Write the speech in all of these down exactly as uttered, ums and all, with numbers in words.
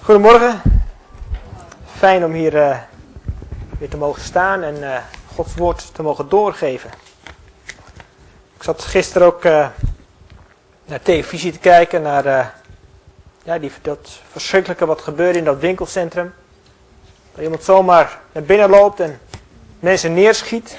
Goedemorgen. Fijn om hier uh, weer te mogen staan en uh, Gods woord te mogen doorgeven. Ik zat gisteren ook uh, naar televisie te kijken, naar uh, ja, die, dat verschrikkelijke wat gebeurde in dat winkelcentrum. Dat iemand zomaar naar binnen loopt en mensen neerschiet.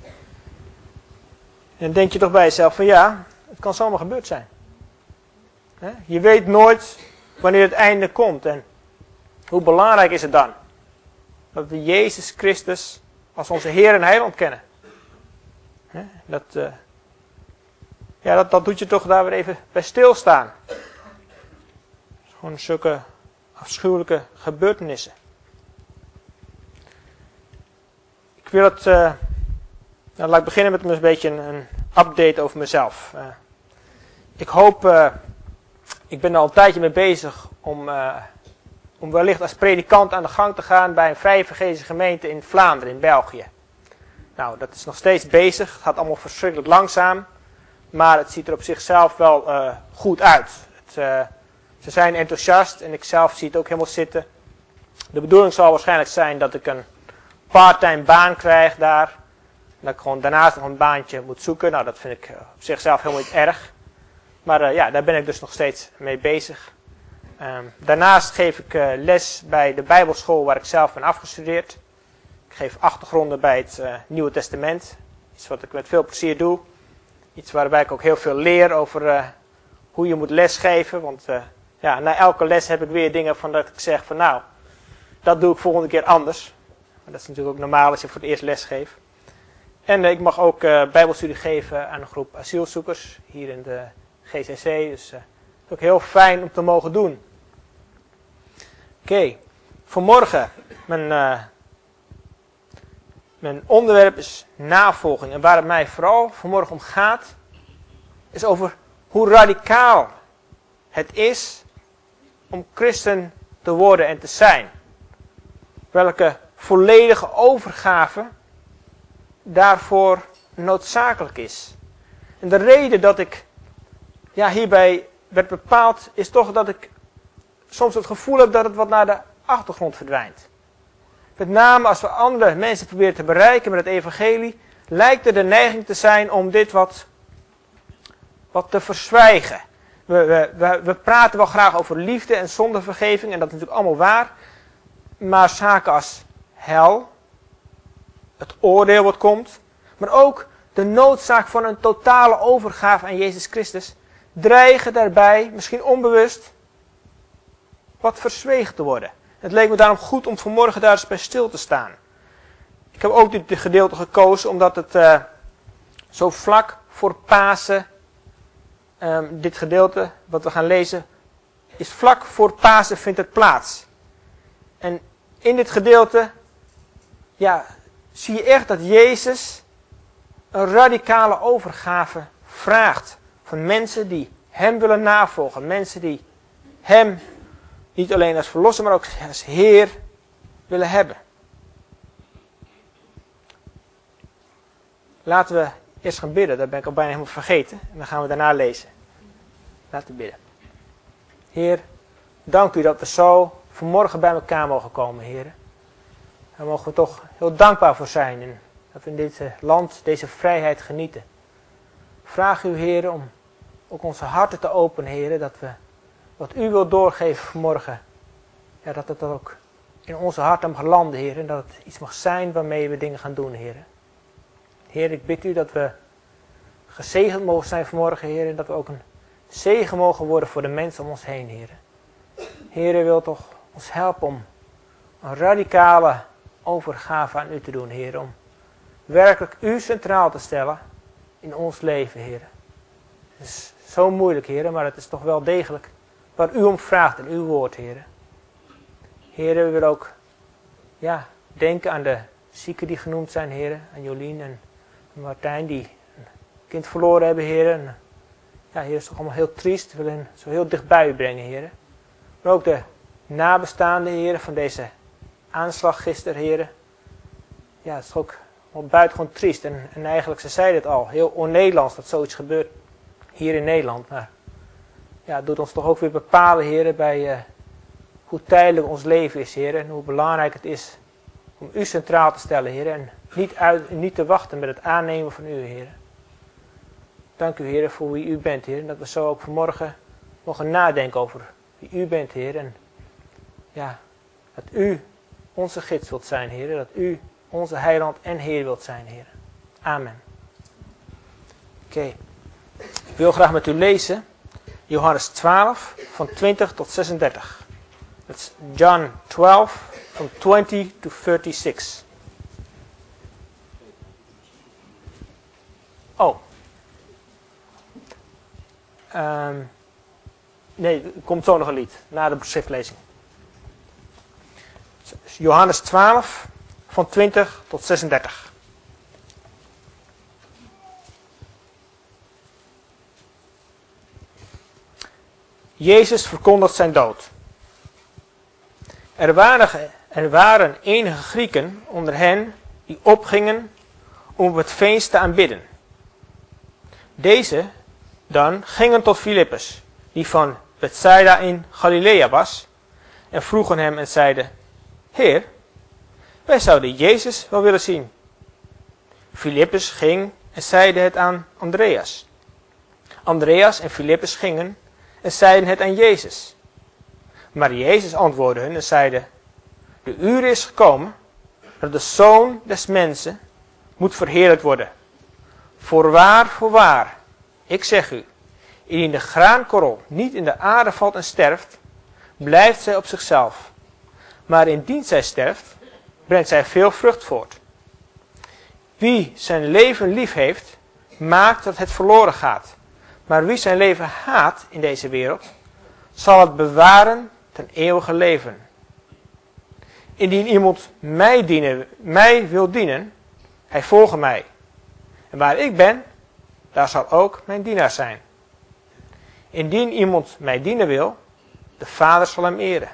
En dan denk je toch bij jezelf van ja, het kan zomaar gebeurd zijn. He? Je weet nooit wanneer het einde komt en hoe belangrijk is het dan dat we Jezus Christus als onze Heer en Heiland kennen. He? Dat, uh, ja, dat, dat doet je toch daar weer even bij stilstaan. Gewoon zulke afschuwelijke gebeurtenissen. Ik wil het, uh, nou, laat ik beginnen met een beetje een, een update over mezelf. Uh, ik hoop, uh, ik ben er al een tijdje mee bezig om, uh, om wellicht als predikant aan de gang te gaan bij een vrije evangelische gemeente in Vlaanderen, in België. Nou, dat is nog steeds bezig. Het gaat allemaal verschrikkelijk langzaam. Maar het ziet er op zichzelf wel uh, goed uit. Het, uh, ze zijn enthousiast en ik zelf zie het ook helemaal zitten. De bedoeling zal waarschijnlijk zijn dat ik een parttime baan krijg daar. En dat ik gewoon daarnaast nog een baantje moet zoeken. Nou, dat vind ik uh, op zichzelf helemaal niet erg. Maar uh, ja, daar ben ik dus nog steeds mee bezig. Um, daarnaast geef ik uh, les bij de Bijbelschool waar ik zelf ben afgestudeerd. Ik geef achtergronden bij het uh, Nieuwe Testament. Iets wat ik met veel plezier doe. Iets waarbij ik ook heel veel leer over uh, hoe je moet lesgeven. Want uh, ja, na elke les heb ik weer dingen van dat ik zeg van nou, dat doe ik volgende keer anders. Maar dat is natuurlijk ook normaal als je voor het eerst les geeft. En uh, ik mag ook uh, bijbelstudie geven aan een groep asielzoekers hier in de G C C. Dus uh, het is ook heel fijn om te mogen doen. Oké, okay. Vanmorgen, mijn, uh, mijn onderwerp is navolging. En waar het mij vooral vanmorgen om gaat, is over hoe radicaal het is om christen te worden en te zijn. Welke volledige overgave daarvoor noodzakelijk is. En de reden dat ik ja, hierbij werd bepaald, is toch dat ik soms het gevoel heb dat het wat naar de achtergrond verdwijnt. Met name als we andere mensen proberen te bereiken met het evangelie, lijkt er de neiging te zijn om dit wat, wat te verzwijgen. We, we, we, we praten wel graag over liefde en zondevergeving, en dat is natuurlijk allemaal waar. Maar zaken als hel, het oordeel wat komt, maar ook de noodzaak van een totale overgave aan Jezus Christus, dreigen daarbij, misschien onbewust, wat verzwegen te worden. Het leek me daarom goed om vanmorgen daar eens bij stil te staan. Ik heb ook dit gedeelte gekozen omdat het uh, zo vlak voor Pasen, um, dit gedeelte wat we gaan lezen, is vlak voor Pasen vindt het plaats. En in dit gedeelte, ja, zie je echt dat Jezus een radicale overgave vraagt van mensen die hem willen navolgen. Mensen die hem niet alleen als verlosser, maar ook als Heer willen hebben. Laten we eerst gaan bidden, dat ben ik al bijna helemaal vergeten. En dan gaan we daarna lezen. Laten we bidden. Heer, dank u dat we zo vanmorgen bij elkaar mogen komen, Heer. Daar mogen we toch heel dankbaar voor zijn. En dat we in dit land deze vrijheid genieten. Vraag u, Heer, om ook onze harten te openen, Heer. Dat we wat u wilt doorgeven vanmorgen, ja, dat het ook in onze harten mag landen, Heer. En dat het iets mag zijn waarmee we dingen gaan doen, Heer. Heer, ik bid u dat we gezegend mogen zijn vanmorgen, Heer. En dat we ook een zegen mogen worden voor de mensen om ons heen, Heer. Heer, u wilt toch ons helpen om een radicale overgave aan u te doen, Heer. Om werkelijk u centraal te stellen in ons leven, Heer. Het is zo moeilijk, Heer, maar het is toch wel degelijk waar u om vraagt in uw woord, Heer. Heer, u wil ook ja, denken aan de zieken die genoemd zijn, Heer. Aan Jolien en Martijn die een kind verloren hebben, Heer. En, ja, Heer, het is toch allemaal heel triest. We willen hen zo heel dichtbij u brengen, Heer. Maar ook de nabestaanden, Heer, van deze aanslag gisteren, Heer. Ja, het is toch ook buitengewoon triest. En, en eigenlijk, ze zeiden het al, heel on-Nederlands dat zoiets gebeurt hier in Nederland. Maar ja, het doet ons toch ook weer bepalen, Heer, bij uh, hoe tijdelijk ons leven is, Heer. En hoe belangrijk het is om u centraal te stellen, Heer. En niet, uit, niet te wachten met het aannemen van u, Heer. Dank u, Heer, voor wie u bent, Heer. En dat we zo ook vanmorgen mogen nadenken over wie u bent, Heer. En ja, dat u onze gids wilt zijn, Heer. Dat u onze heiland en Heer wilt zijn, Heer. Amen. Oké. Okay. Ik wil graag met u lezen Johannes twaalf, van twintig tot zesendertig. Dat is John twaalf, from twenty to thirty-six. Oh. Um, nee, er komt zo nog een lied, na de schriftlezing. Johannes twaalf, van twintig tot zesendertig. Jezus verkondigt zijn dood. Er waren, er waren enige Grieken onder hen die opgingen om op het feest te aanbidden. Deze dan gingen tot Filippus, die van Bethsaida in Galilea was, en vroegen hem en zeiden: Heer, wij zouden Jezus wel willen zien. Filippus ging en zeide het aan Andreas. Andreas en Filippus gingen en zeiden het aan Jezus. Maar Jezus antwoordde hun en zeide: De uur is gekomen dat de Zoon des Mensen moet verheerlijkt worden. Voorwaar, voorwaar, ik zeg u, indien de graankorrel niet in de aarde valt en sterft, blijft zij op zichzelf. Maar indien zij sterft, brengt zij veel vrucht voort. Wie zijn leven lief heeft, maakt dat het verloren gaat. Maar wie zijn leven haat in deze wereld, zal het bewaren ten eeuwige leven. Indien iemand mij, dienen, mij wil dienen, hij volge mij. En waar ik ben, daar zal ook mijn dienaar zijn. Indien iemand mij dienen wil, de Vader zal hem eren.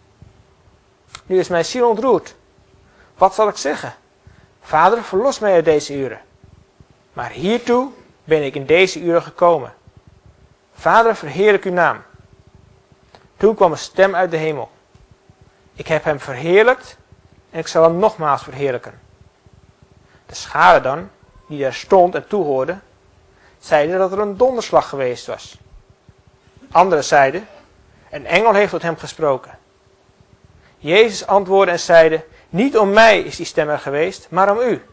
Nu is mijn ziel ontroerd. Wat zal ik zeggen? Vader, verlos mij uit deze uren. Maar hiertoe ben ik in deze uren gekomen. Vader, verheerlijk uw naam. Toen kwam een stem uit de hemel. Ik heb hem verheerlijkt en ik zal hem nogmaals verheerlijken. De schare dan, die daar stond en toehoorde, zeiden dat er een donderslag geweest was. Anderen zeiden: Een engel heeft tot hem gesproken. Jezus antwoordde en zeide: Niet om mij is die stem er geweest, maar om u.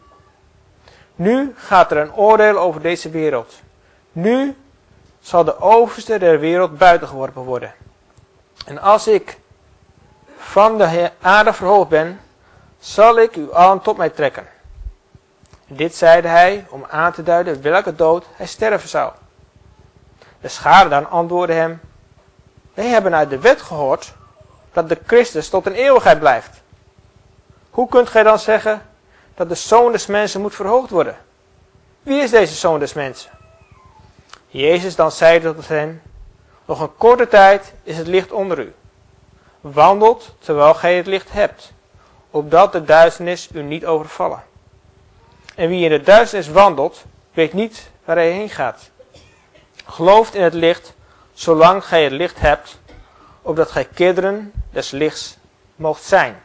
Nu gaat er een oordeel over deze wereld. Nu zal de overste der wereld buitengeworpen worden. En als ik van de aarde verhoogd ben, zal ik u allen tot mij trekken. En dit zeide hij om aan te duiden welke dood hij sterven zou. De schare dan antwoordde hem: Wij hebben uit de wet gehoord dat de Christus tot een eeuwigheid blijft. Hoe kunt gij dan zeggen dat de Zoon des Mensen moet verhoogd worden? Wie is deze Zoon des Mensen? Jezus dan zeide tot hen: Nog een korte tijd is het licht onder u. Wandelt terwijl gij het licht hebt, opdat de duisternis u niet overvallen. En wie in de duisternis wandelt, weet niet waar hij heen gaat. Gelooft in het licht, zolang gij het licht hebt, opdat gij kinderen des lichts moogt zijn.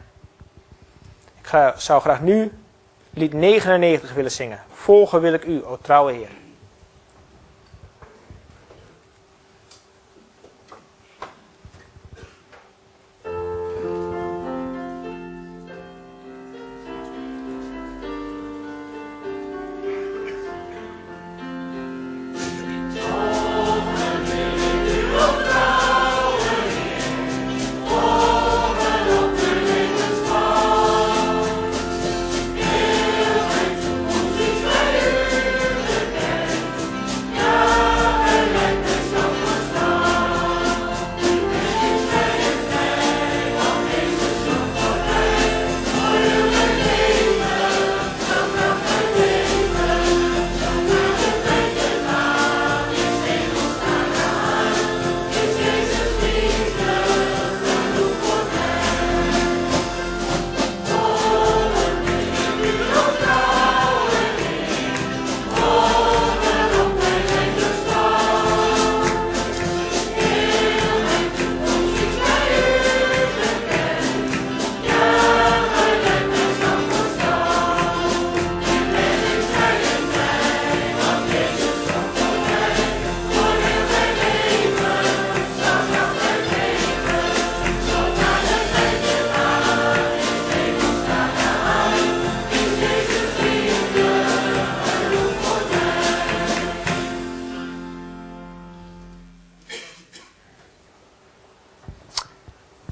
Ik ga, zou graag nu lied negenennegentig willen zingen. Volgen wil ik u, o trouwe Heer.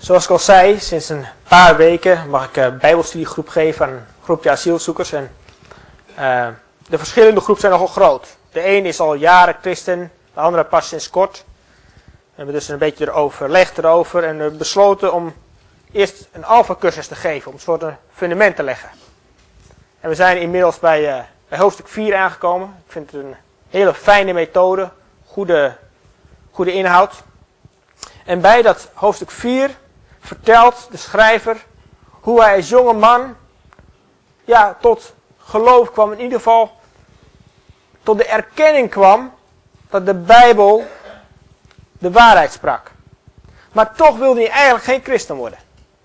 Zoals ik al zei, sinds een paar weken mag ik een bijbelstudiegroep geven aan een groepje asielzoekers. En uh, de verschillende groepen zijn nogal groot. De een is al jaren christen, de andere pas sinds kort. We hebben dus een beetje overlegd erover en we besloten om eerst een alpha-cursus te geven, om een soort fundament te leggen. En we zijn inmiddels bij, uh, bij hoofdstuk vier aangekomen. Ik vind het een hele fijne methode, goede, goede inhoud. En bij dat hoofdstuk vier vertelt de schrijver hoe hij als jonge man ja, tot geloof kwam, in ieder geval tot de erkenning kwam dat de Bijbel de waarheid sprak. Maar toch wilde hij eigenlijk geen christen worden.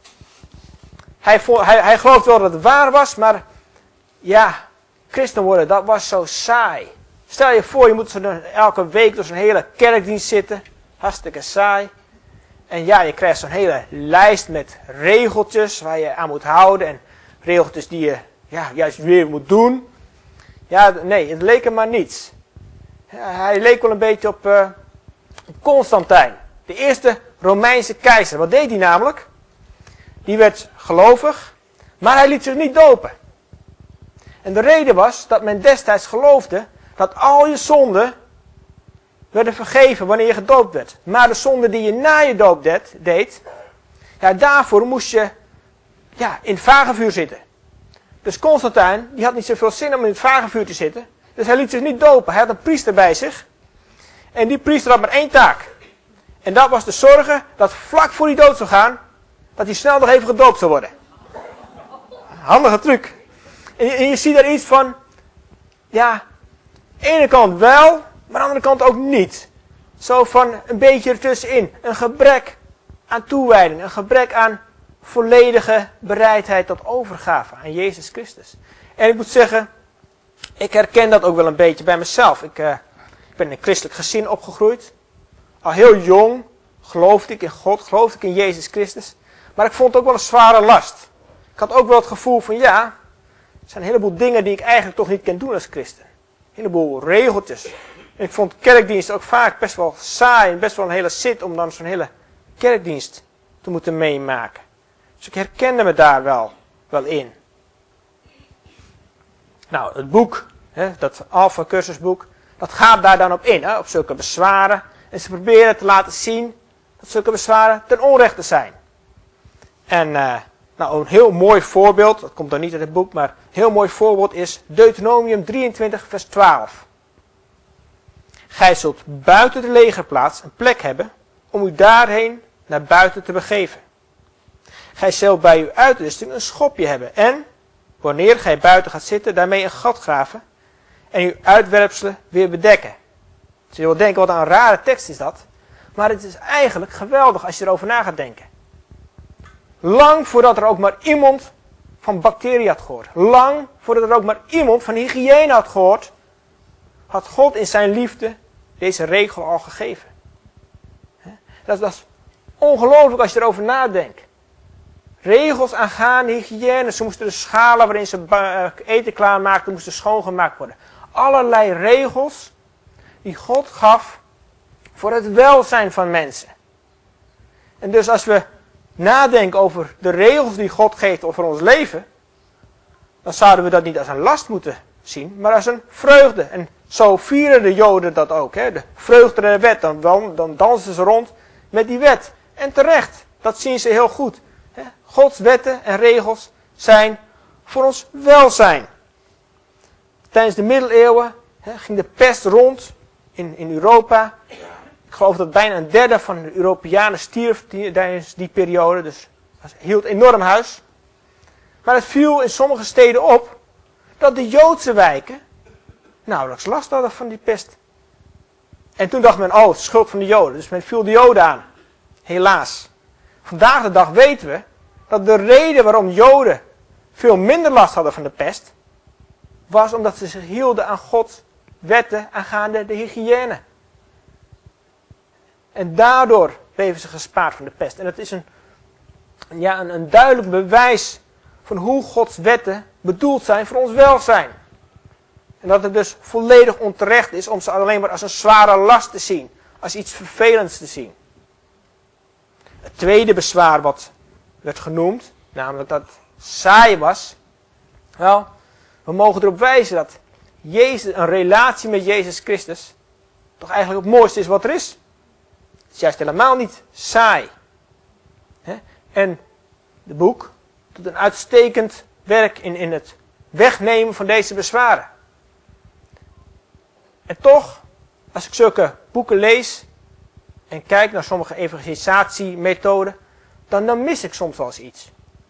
Hij, hij, hij geloofde wel dat het waar was, maar ja, christen worden, dat was zo saai. Stel je voor, je moet zo elke week door zo'n hele kerkdienst zitten. Hartstikke saai. En ja, je krijgt zo'n hele lijst met regeltjes waar je aan moet houden. En regeltjes die je ja, juist weer moet doen. Ja, nee, het leek hem maar niets. Ja, hij leek wel een beetje op, uh, op Constantijn. De eerste Romeinse keizer. Wat deed hij namelijk? Die werd gelovig, maar hij liet zich niet dopen. En de reden was dat men destijds geloofde dat al je zonden werden vergeven wanneer je gedoopt werd. Maar de zonde die je na je doop deed, deed ja, daarvoor moest je ja, in het vagevuur zitten. Dus Constantijn, die had niet zoveel zin om in het vagevuur te zitten. Dus hij liet zich niet dopen. Hij had een priester bij zich. En die priester had maar één taak. En dat was te zorgen dat vlak voor hij dood zou gaan, dat hij snel nog even gedoopt zou worden. Handige truc. En je, en je ziet daar iets van, ja, aan de ene kant wel, maar aan de andere kant ook niet. Zo van een beetje ertussenin. Een gebrek aan toewijding. Een gebrek aan volledige bereidheid tot overgave aan Jezus Christus. En ik moet zeggen, ik herken dat ook wel een beetje bij mezelf. Ik, uh, ik ben in een christelijk gezin opgegroeid. Al heel jong geloofde ik in God, geloofde ik in Jezus Christus. Maar ik vond het ook wel een zware last. Ik had ook wel het gevoel van ja, er zijn een heleboel dingen die ik eigenlijk toch niet kan doen als christen. Een heleboel regeltjes. En ik vond kerkdienst ook vaak best wel saai en best wel een hele zit om dan zo'n hele kerkdienst te moeten meemaken. Dus ik herkende me daar wel, wel in. Nou, het boek, hè, dat Alpha cursusboek, dat gaat daar dan op in, hè, op zulke bezwaren. En ze proberen te laten zien dat zulke bezwaren ten onrechte zijn. En uh, nou, een heel mooi voorbeeld, dat komt dan niet uit het boek, maar een heel mooi voorbeeld is Deuteronomium drieëntwintig vers twaalf. Gij zult buiten de legerplaats een plek hebben om u daarheen naar buiten te begeven. Gij zult bij uw uitrusting een schopje hebben en, wanneer gij buiten gaat zitten, daarmee een gat graven en uw uitwerpselen weer bedekken. Dus je wilt denken, wat een rare tekst is dat. Maar het is eigenlijk geweldig als je erover na gaat denken. Lang voordat er ook maar iemand van bacteriën had gehoord. Lang voordat er ook maar iemand van hygiëne had gehoord. Had God in zijn liefde deze regel al gegeven. Dat, dat is ongelooflijk als je erover nadenkt. Regels aangaande hygiëne. Ze moesten de schalen waarin ze eten klaarmaakten, moesten schoongemaakt worden. Allerlei regels die God gaf voor het welzijn van mensen. En dus als we nadenken over de regels die God geeft over ons leven, dan zouden we dat niet als een last moeten zien, maar als een vreugde. En zo vieren de Joden dat ook. Hè? De vreugde der wet, dan, dan, dan dansen ze rond met die wet. En terecht, dat zien ze heel goed. Hè? Gods wetten en regels zijn voor ons welzijn. Tijdens de middeleeuwen hè, ging de pest rond in, in Europa. Ik geloof dat bijna een derde van de Europeanen stierf tijdens die periode. Dus dat hield enorm huis. Maar het viel in sommige steden op dat de Joodse wijken nauwelijks last hadden van die pest. En toen dacht men, oh, het is schuld van de Joden. Dus men viel de Joden aan. Helaas. Vandaag de dag weten we dat de reden waarom Joden veel minder last hadden van de pest, was omdat ze zich hielden aan Gods wetten aangaande de hygiëne. En daardoor bleven ze gespaard van de pest. En dat is een, ja, een, een duidelijk bewijs van hoe Gods wetten bedoeld zijn voor ons welzijn. En dat het dus volledig onterecht is om ze alleen maar als een zware last te zien. Als iets vervelends te zien. Het tweede bezwaar wat werd genoemd, namelijk dat het saai was. Wel, we mogen erop wijzen dat Jezus, een relatie met Jezus Christus toch eigenlijk het mooiste is wat er is. Het is juist helemaal niet saai. He? En de boek doet een uitstekend werk in, in het wegnemen van deze bezwaren. En toch, als ik zulke boeken lees en kijk naar sommige evangelisatiemethoden, dan, dan mis ik soms wel eens iets.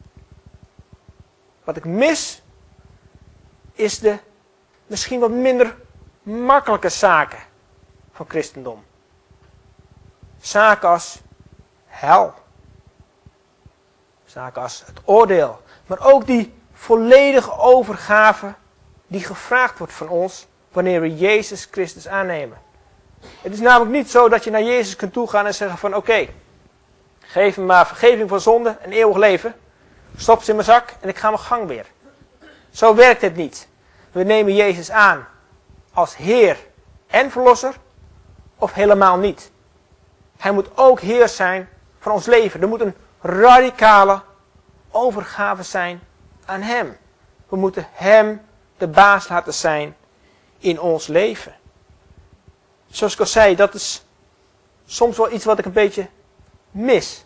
Wat ik mis, is de misschien wat minder makkelijke zaken van christendom. Zaken als hel. Zaken als het oordeel. Maar ook die volledige overgave die gevraagd wordt van ons wanneer we Jezus Christus aannemen. Het is namelijk niet zo dat je naar Jezus kunt toegaan en zeggen van oké, okay, geef me maar vergeving van zonde en eeuwig leven. Stop ze in mijn zak en ik ga mijn gang weer. Zo werkt het niet. We nemen Jezus aan als Heer en Verlosser of helemaal niet. Hij moet ook Heer zijn van ons leven. Er moet een radicale overgave zijn aan Hem. We moeten Hem de baas laten zijn in ons leven. Zoals ik al zei, dat is soms wel iets wat ik een beetje mis.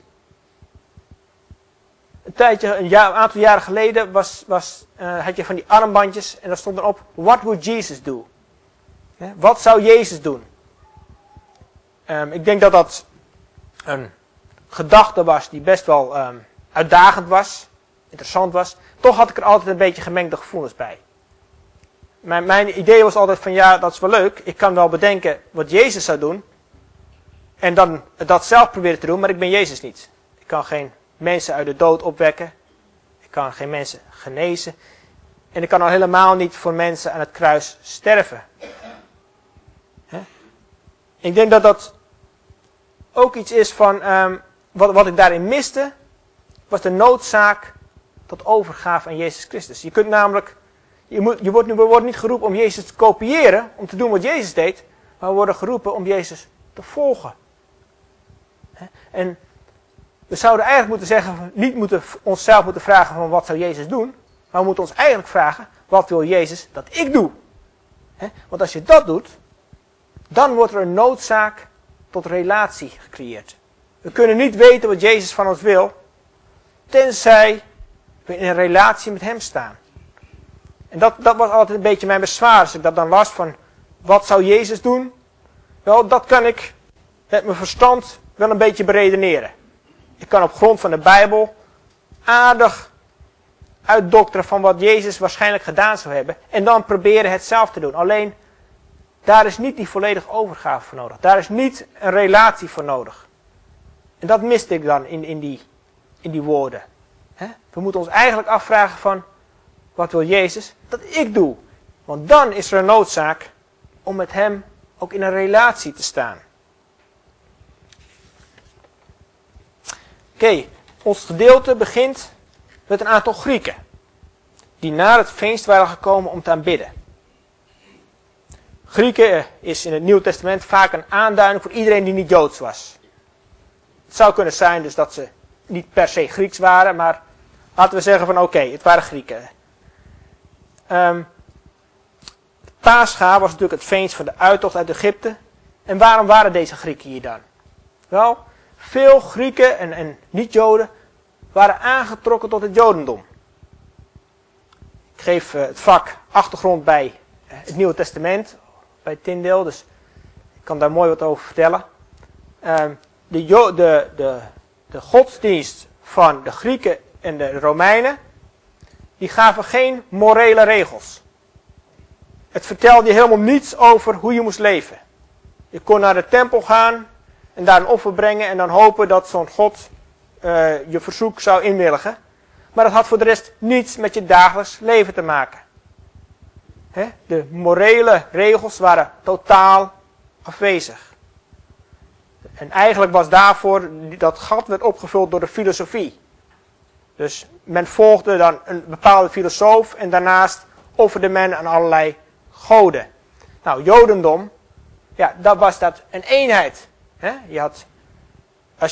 Een tijdje, een, jaar, een aantal jaren geleden was, was, uh, had je van die armbandjes en daar stond erop, what would Jesus do? Ja, wat zou Jezus doen? Um, ik denk dat dat een gedachte was die best wel um, uitdagend was, interessant was. Toch had ik er altijd een beetje gemengde gevoelens bij. Mijn, mijn idee was altijd van ja, dat is wel leuk. Ik kan wel bedenken wat Jezus zou doen. En dan dat zelf proberen te doen, maar ik ben Jezus niet. Ik kan geen mensen uit de dood opwekken. Ik kan geen mensen genezen. En ik kan al helemaal niet voor mensen aan het kruis sterven. He? Ik denk dat dat ook iets is van, um, wat, wat ik daarin miste, was de noodzaak tot overgave aan Jezus Christus. Je kunt namelijk, je, moet, je wordt nu, we worden niet geroepen om Jezus te kopiëren, om te doen wat Jezus deed, maar we worden geroepen om Jezus te volgen. He? En we zouden eigenlijk moeten zeggen, niet moeten onszelf moeten vragen van wat zou Jezus doen, maar we moeten ons eigenlijk vragen, wat wil Jezus dat ik doe? He? Want als je dat doet, dan wordt er een noodzaak tot relatie gecreëerd. We kunnen niet weten wat Jezus van ons wil, tenzij we in een relatie met Hem staan. En dat, dat was altijd een beetje mijn bezwaar, als ik dat dan las van, wat zou Jezus doen? Wel, dat kan ik met mijn verstand wel een beetje beredeneren. Ik kan op grond van de Bijbel aardig uitdokteren van wat Jezus waarschijnlijk gedaan zou hebben. En dan proberen het zelf te doen. Alleen, daar is niet die volledige overgave voor nodig. Daar is niet een relatie voor nodig. En dat miste ik dan in, in, die, in die woorden. He? We moeten ons eigenlijk afvragen van, wat wil Jezus dat ik doe? Want dan is er een noodzaak om met Hem ook in een relatie te staan. Oké, okay, ons gedeelte begint met een aantal Grieken. Die naar het feest waren gekomen om te aanbidden. Grieken is in het Nieuw Testament vaak een aanduiding voor iedereen die niet Joods was. Het zou kunnen zijn dus dat ze niet per se Grieks waren, maar laten we zeggen van oké, okay, het waren Grieken. Um, Pascha was natuurlijk het feest van de uittocht uit Egypte. En waarom waren deze Grieken hier dan? Wel, veel Grieken en, en niet-Joden waren aangetrokken tot het Jodendom. Ik geef uh, het vak achtergrond bij uh, het Nieuwe Testament, bij Tyndale, dus ik kan daar mooi wat over vertellen. Uh, de, jo- de, de, de godsdienst van de Grieken en de Romeinen, die gaven geen morele regels. Het vertelde je helemaal niets over hoe je moest leven. Je kon naar de tempel gaan en daar een offer brengen en dan hopen dat zo'n God uh, je verzoek zou inwilligen. Maar dat had voor de rest niets met je dagelijks leven te maken. He? De morele regels waren totaal afwezig. En eigenlijk was daarvoor, dat gat werd opgevuld door de filosofie. Dus men volgde dan een bepaalde filosoof en daarnaast offerde men aan allerlei goden. Nou, Jodendom, ja, dat was dat een eenheid. He? Je had, als je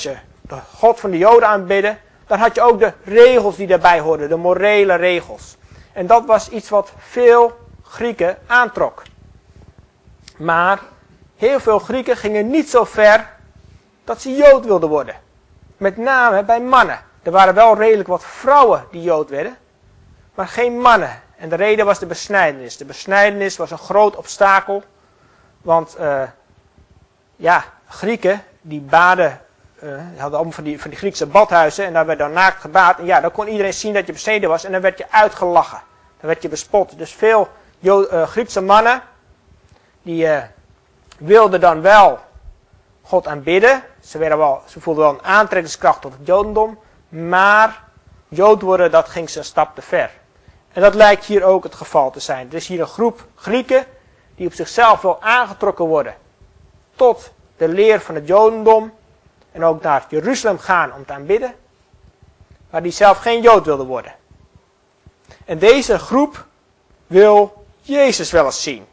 de God van de Joden aanbidden, dan had je ook de regels die daarbij hoorden, de morele regels. En dat was iets wat veel Grieken aantrok. Maar heel veel Grieken gingen niet zo ver dat ze Jood wilden worden. Met name bij mannen. Er waren wel redelijk wat vrouwen die Jood werden, maar geen mannen. En de reden was de besnijdenis. De besnijdenis was een groot obstakel, want uh, ja, Grieken die baden, uh, die hadden allemaal van die, van die Griekse badhuizen en daar werd dan naakt gebaad. En ja, dan kon iedereen zien dat je besneden was en dan werd je uitgelachen. Dan werd je bespot. Dus veel Jo- uh, Griekse mannen, die uh, wilden dan wel God aanbidden. Ze, werden wel, ze voelden wel een aantrekkingskracht tot het Jodendom. Maar Jood worden, dat ging ze een stap te ver. En dat lijkt hier ook het geval te zijn. Er is hier een groep Grieken die op zichzelf wel aangetrokken worden tot de leer van het Jodendom. En ook naar Jeruzalem gaan om te aanbidden. Maar die zelf geen Jood wilden worden. En deze groep wil Jezus wel eens zien.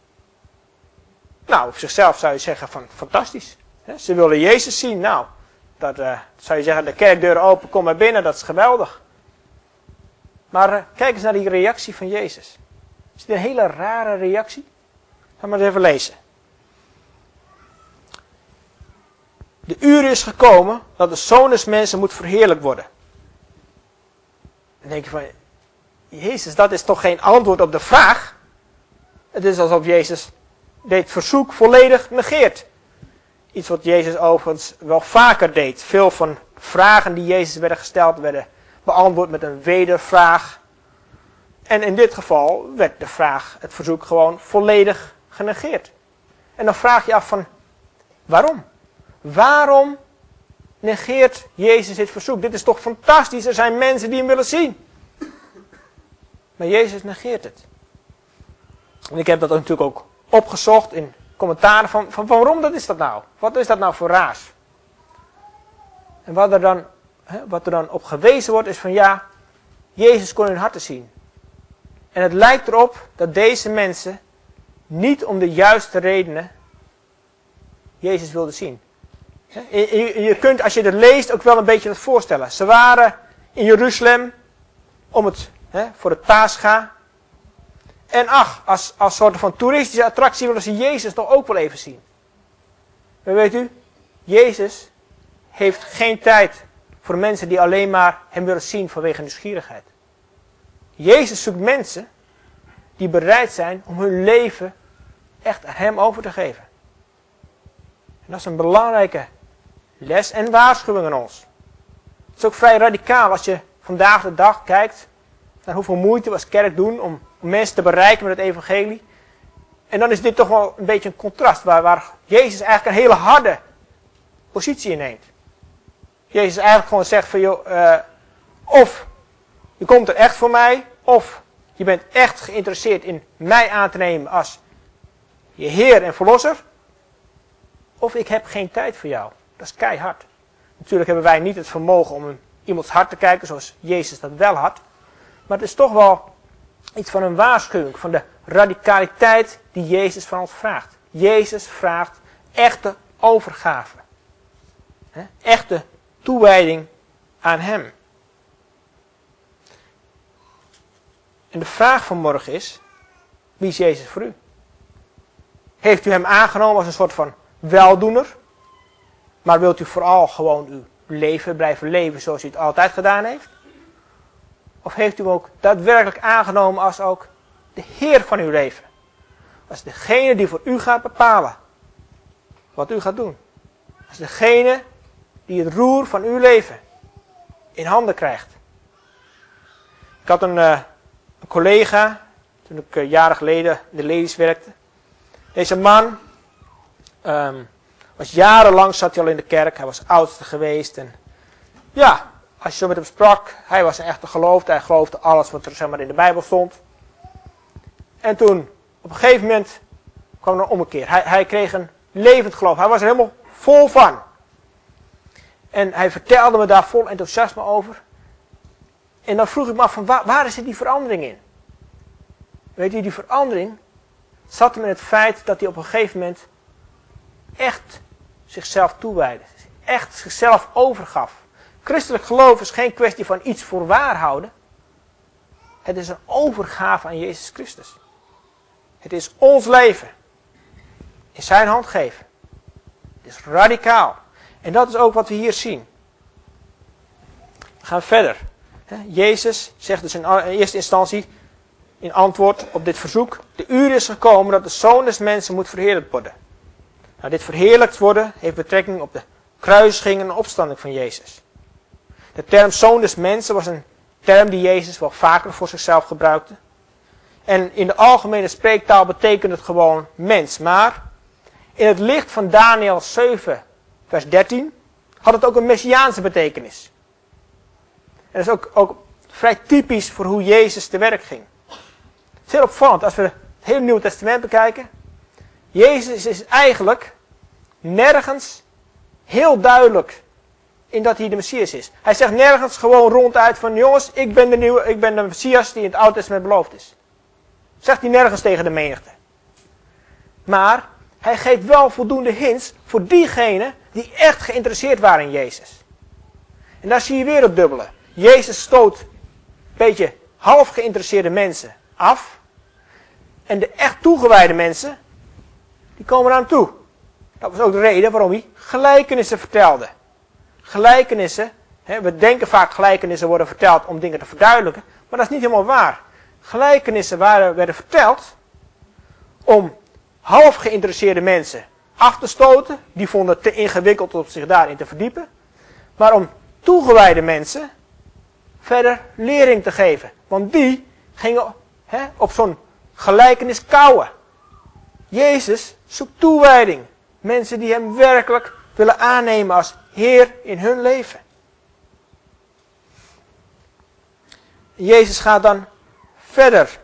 Nou, op zichzelf zou je zeggen van fantastisch. Ze willen Jezus zien. Nou, dat uh, zou je zeggen, de kerkdeuren open, kom maar binnen, dat is geweldig. Maar uh, kijk eens naar die reactie van Jezus. Is het een hele rare reactie? Ga maar eens even lezen. De uur is gekomen dat de Zoon des Mensen moet verheerlijkt worden. Dan denk je van, Jezus, dat is toch geen antwoord op de vraag? Het is alsof Jezus dit verzoek volledig negeert. Iets wat Jezus overigens wel vaker deed. Veel van vragen die Jezus werden gesteld werden beantwoord met een wedervraag. En in dit geval werd de vraag, het verzoek gewoon volledig genegeerd. En dan vraag je af van, waarom? Waarom negeert Jezus dit verzoek? Dit is toch fantastisch, er zijn mensen die hem willen zien. Maar Jezus negeert het. En ik heb dat natuurlijk ook opgezocht in commentaren van, van waarom dat is dat nou? Wat is dat nou voor raars? En wat er dan, hè, wat er dan op gewezen wordt is van ja, Jezus kon hun harten zien. En het lijkt erop dat deze mensen niet om de juiste redenen Jezus wilden zien. Je, je kunt als je het leest ook wel een beetje dat voorstellen. Ze waren in Jeruzalem om het, hè, voor het Pascha. En ach, als, als soort van toeristische attractie willen ze Jezus toch ook wel even zien. Maar weet u, Jezus heeft geen tijd voor mensen die alleen maar hem willen zien vanwege nieuwsgierigheid. Jezus zoekt mensen die bereid zijn om hun leven echt aan hem over te geven. En dat is een belangrijke les en waarschuwing aan ons. Het is ook vrij radicaal als je vandaag de dag kijkt naar hoeveel moeite we als kerk doen om, om mensen te bereiken met het evangelie. En dan is dit toch wel een beetje een contrast waar, waar Jezus eigenlijk een hele harde positie inneemt. Jezus eigenlijk gewoon zegt van joh, uh, of je komt er echt voor mij, of je bent echt geïnteresseerd in mij aan te nemen als je Heer en Verlosser, of ik heb geen tijd voor jou. Dat is keihard. Natuurlijk hebben wij niet het vermogen om in iemands hart te kijken zoals Jezus dat wel had. Maar het is toch wel iets van een waarschuwing, van de radicaliteit die Jezus van ons vraagt. Jezus vraagt echte overgave. Echte toewijding aan hem. En de vraag van morgen is, wie is Jezus voor u? Heeft u hem aangenomen als een soort van weldoener? Maar wilt u vooral gewoon uw leven blijven leven zoals u het altijd gedaan heeft? Of heeft u hem ook daadwerkelijk aangenomen als ook de Heer van uw leven? Als degene die voor u gaat bepalen wat u gaat doen. Als degene die het roer van uw leven in handen krijgt. Ik had een, uh, een collega, toen ik uh, jaren geleden in de ladies werkte. Deze man um, was jarenlang zat hij al in de kerk. Hij was oudste geweest. En ja, als je zo met hem sprak, hij was een echte geloofde. Hij geloofde alles wat er zeg maar, in de Bijbel stond. En toen, op een gegeven moment, kwam er een ommekeer. Hij, hij kreeg een levend geloof. Hij was er helemaal vol van. En hij vertelde me daar vol enthousiasme over. En dan vroeg ik me af, van waar, waar is die verandering in? Weet u, die verandering zat hem in het feit dat hij op een gegeven moment echt zichzelf toewijdde. echt zichzelf overgaf. Christelijk geloof is geen kwestie van iets voor waar houden. Het is een overgave aan Jezus Christus. Het is ons leven. In zijn hand geven. Het is radicaal. En dat is ook wat we hier zien. We gaan verder. Jezus zegt dus in eerste instantie, in antwoord op dit verzoek, de uur is gekomen dat de Zoon des Mensen moet verheerlijkt worden. Nou, dit verheerlijkt worden heeft betrekking op de kruisiging en opstanding van Jezus. De term Zoon des Mensen was een term die Jezus wel vaker voor zichzelf gebruikte. En in de algemene spreektaal betekent het gewoon mens. Maar in het licht van Daniël zeven vers dertien had het ook een messiaanse betekenis. En dat is ook, ook vrij typisch voor hoe Jezus te werk ging. Het is heel opvallend als we het hele Nieuwe Testament bekijken. Jezus is eigenlijk nergens heel duidelijk in dat hij de Messias is. Hij zegt nergens gewoon ronduit van jongens, ik ben de, nieuwe, ik ben de Messias die in het Oude Testament beloofd is. Zegt hij nergens tegen de menigte. Maar hij geeft wel voldoende hints voor diegenen die echt geïnteresseerd waren in Jezus. En daar zie je weer het dubbele. Jezus stoot een beetje half geïnteresseerde mensen af. En de echt toegewijde mensen, die komen naar hem toe. Dat was ook de reden waarom hij gelijkenissen vertelde. Gelijkenissen, hè, we denken vaak gelijkenissen worden verteld om dingen te verduidelijken. Maar dat is niet helemaal waar. Gelijkenissen waren, werden verteld om half geïnteresseerde mensen af te stoten. Die vonden het te ingewikkeld om zich daarin te verdiepen. Maar om toegewijde mensen verder lering te geven. Want die gingen hè, op zo'n gelijkenis kauwen. Jezus zoekt toewijding. Mensen die hem werkelijk willen aannemen als Heer in hun leven. Jezus gaat dan verder.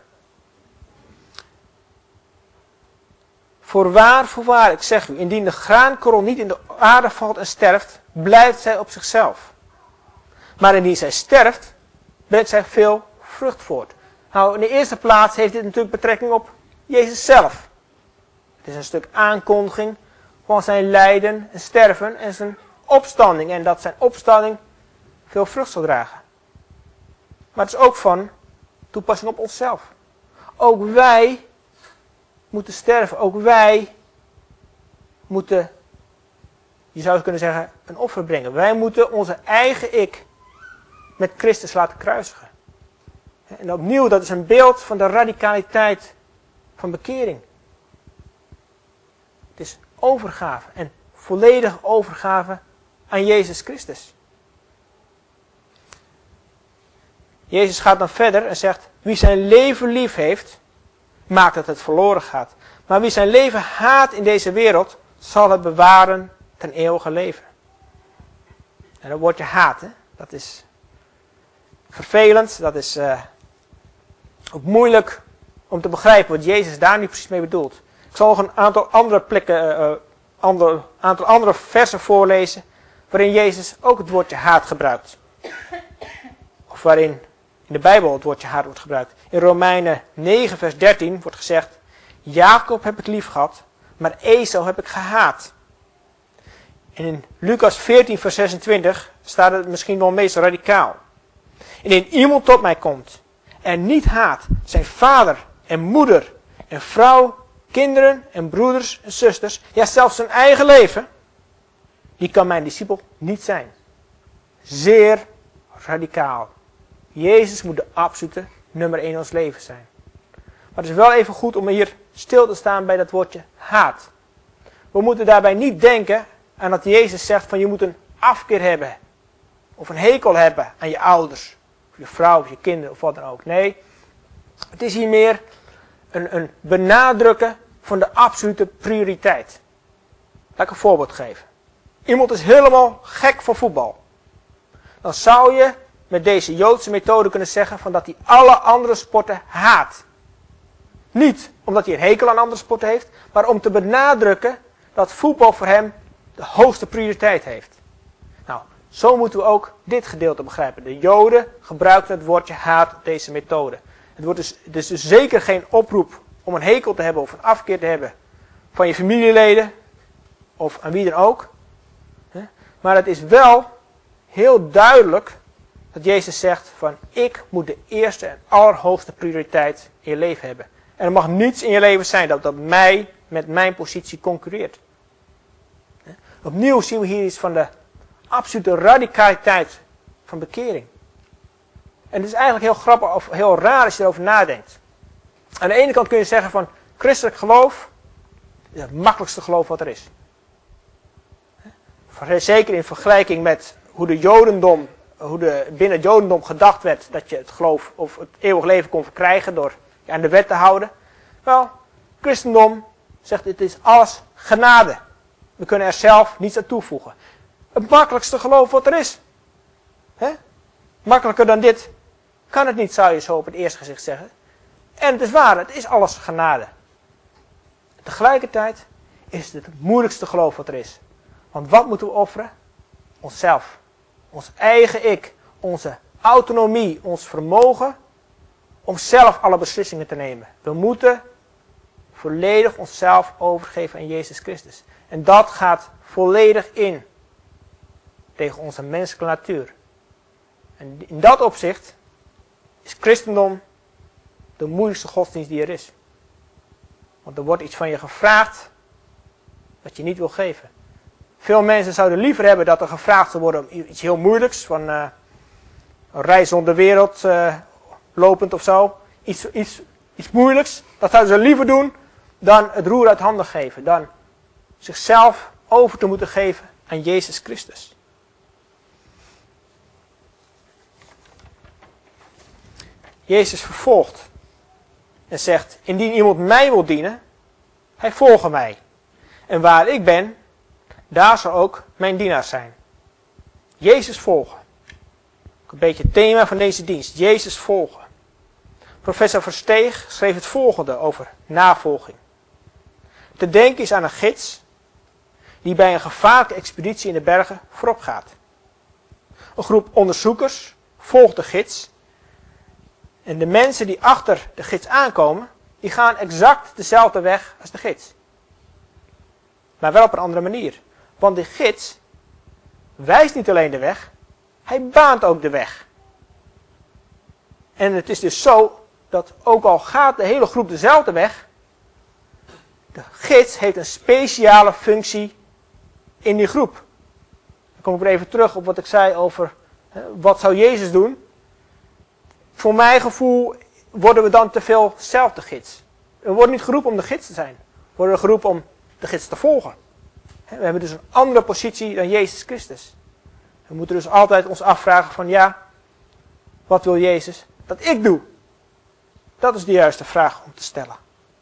Voorwaar, voorwaar, ik zeg u, indien de graankorrel niet in de aarde valt en sterft, blijft zij op zichzelf. Maar indien zij sterft, brengt zij veel vrucht voort. Nou, in de eerste plaats heeft dit natuurlijk betrekking op Jezus zelf. Het is een stuk aankondiging van zijn lijden en sterven en zijn opstanding. En dat zijn opstanding veel vrucht zal dragen. Maar het is ook van toepassing op onszelf. Ook wij moeten sterven. Ook wij moeten, je zou kunnen zeggen, een offer brengen. Wij moeten onze eigen ik met Christus laten kruisigen. En opnieuw, dat is een beeld van de radicaliteit van bekering. Het is overgave en volledige overgave aan Jezus Christus. Jezus gaat dan verder en zegt, wie zijn leven lief heeft, maakt dat het verloren gaat. Maar wie zijn leven haat in deze wereld, zal het bewaren ten eeuwige leven. En dat woordje haat, hè, dat is vervelend, dat is uh, ook moeilijk om te begrijpen wat Jezus daar nu precies mee bedoelt. Ik zal nog een aantal andere plekken, uh, ander, aantal andere versen voorlezen, waarin Jezus ook het woordje haat gebruikt. Of waarin in de Bijbel het woordje haat wordt gebruikt. In Romeinen negen vers dertien wordt gezegd, Jacob heb ik lief gehad, maar Esau heb ik gehaat. En in Lucas veertien vers zesentwintig staat het misschien wel meest radicaal. Indien iemand tot mij komt en niet haat zijn vader en moeder en vrouw, kinderen en broeders en zusters, ja zelfs zijn eigen leven, die kan mijn discipel niet zijn. Zeer radicaal. Jezus moet de absolute nummer één in ons leven zijn. Maar het is wel even goed om hier stil te staan bij dat woordje haat. We moeten daarbij niet denken aan dat Jezus zegt van je moet een afkeer hebben. Of een hekel hebben aan je ouders. Of je vrouw of je kinderen of wat dan ook. Nee, het is hier meer een, een benadrukken van de absolute prioriteit. Laat ik een voorbeeld geven. Iemand is helemaal gek van voetbal. Dan zou je met deze Joodse methode kunnen zeggen van dat hij alle andere sporten haat. Niet omdat hij een hekel aan andere sporten heeft, maar om te benadrukken dat voetbal voor hem de hoogste prioriteit heeft. Nou, zo moeten we ook dit gedeelte begrijpen. De Joden gebruikten het woordje haat op deze methode. Het wordt dus, het is dus zeker geen oproep om een hekel te hebben of een afkeer te hebben van je familieleden of aan wie dan ook. Maar Maar het is wel heel duidelijk dat Jezus zegt van ik moet de eerste en allerhoogste prioriteit in je leven hebben. En er mag niets in je leven zijn dat, dat mij met mijn positie concurreert. Opnieuw zien we hier iets van de absolute radicaliteit van bekering. En het is eigenlijk heel grappig of heel raar als je erover nadenkt. Aan de ene kant kun je zeggen van christelijk geloof is het makkelijkste geloof wat er is. Zeker in vergelijking met hoe de Jodendom, hoe de, binnen het Jodendom gedacht werd dat je het geloof of het eeuwig leven kon verkrijgen door je aan de wet te houden. Wel, christendom zegt het is alles genade. We kunnen er zelf niets aan toevoegen. Het makkelijkste geloof wat er is. He? Makkelijker dan dit kan het niet, zou je zo op het eerste gezicht zeggen. En het is waar, het is alles genade. Tegelijkertijd is het het moeilijkste geloof wat er is. Want wat moeten we offeren? Onszelf. Ons eigen ik. Onze autonomie. Ons vermogen. Om zelf alle beslissingen te nemen. We moeten volledig onszelf overgeven aan Jezus Christus. En dat gaat volledig in. Tegen onze menselijke natuur. En in dat opzicht is christendom de moeilijkste godsdienst die er is. Want er wordt iets van je gevraagd wat je niet wil geven. Veel mensen zouden liever hebben dat er gevraagd zou worden om iets heel moeilijks. Van uh, een reis rond de wereld uh, lopend of zo. Iets, iets, iets moeilijks. Dat zouden ze liever doen dan het roer uit handen geven. Dan zichzelf over te moeten geven aan Jezus Christus. Jezus vervolgt en zegt, indien iemand mij wil dienen, hij volge mij. En waar ik ben, daar zal ook mijn dienaar zijn. Jezus volgen. Een beetje het thema van deze dienst. Jezus volgen. Professor Versteeg schreef het volgende over navolging. Te denken is aan een gids die bij een gevaarlijke expeditie in de bergen voorop gaat. Een groep onderzoekers volgt de gids. En de mensen die achter de gids aankomen, die gaan exact dezelfde weg als de gids. Maar wel op een andere manier. Want de gids wijst niet alleen de weg, hij baant ook de weg. En het is dus zo dat ook al gaat de hele groep dezelfde weg, de gids heeft een speciale functie in die groep. Dan kom ik weer even terug op wat ik zei over wat zou Jezus doen. Voor mijn gevoel worden we dan te veel zelf de gids. We worden niet geroepen om de gids te zijn. We worden geroepen om de gids te volgen. We hebben dus een andere positie dan Jezus Christus. We moeten dus altijd ons afvragen van ja, wat wil Jezus dat ik doe? Dat is de juiste vraag om te stellen.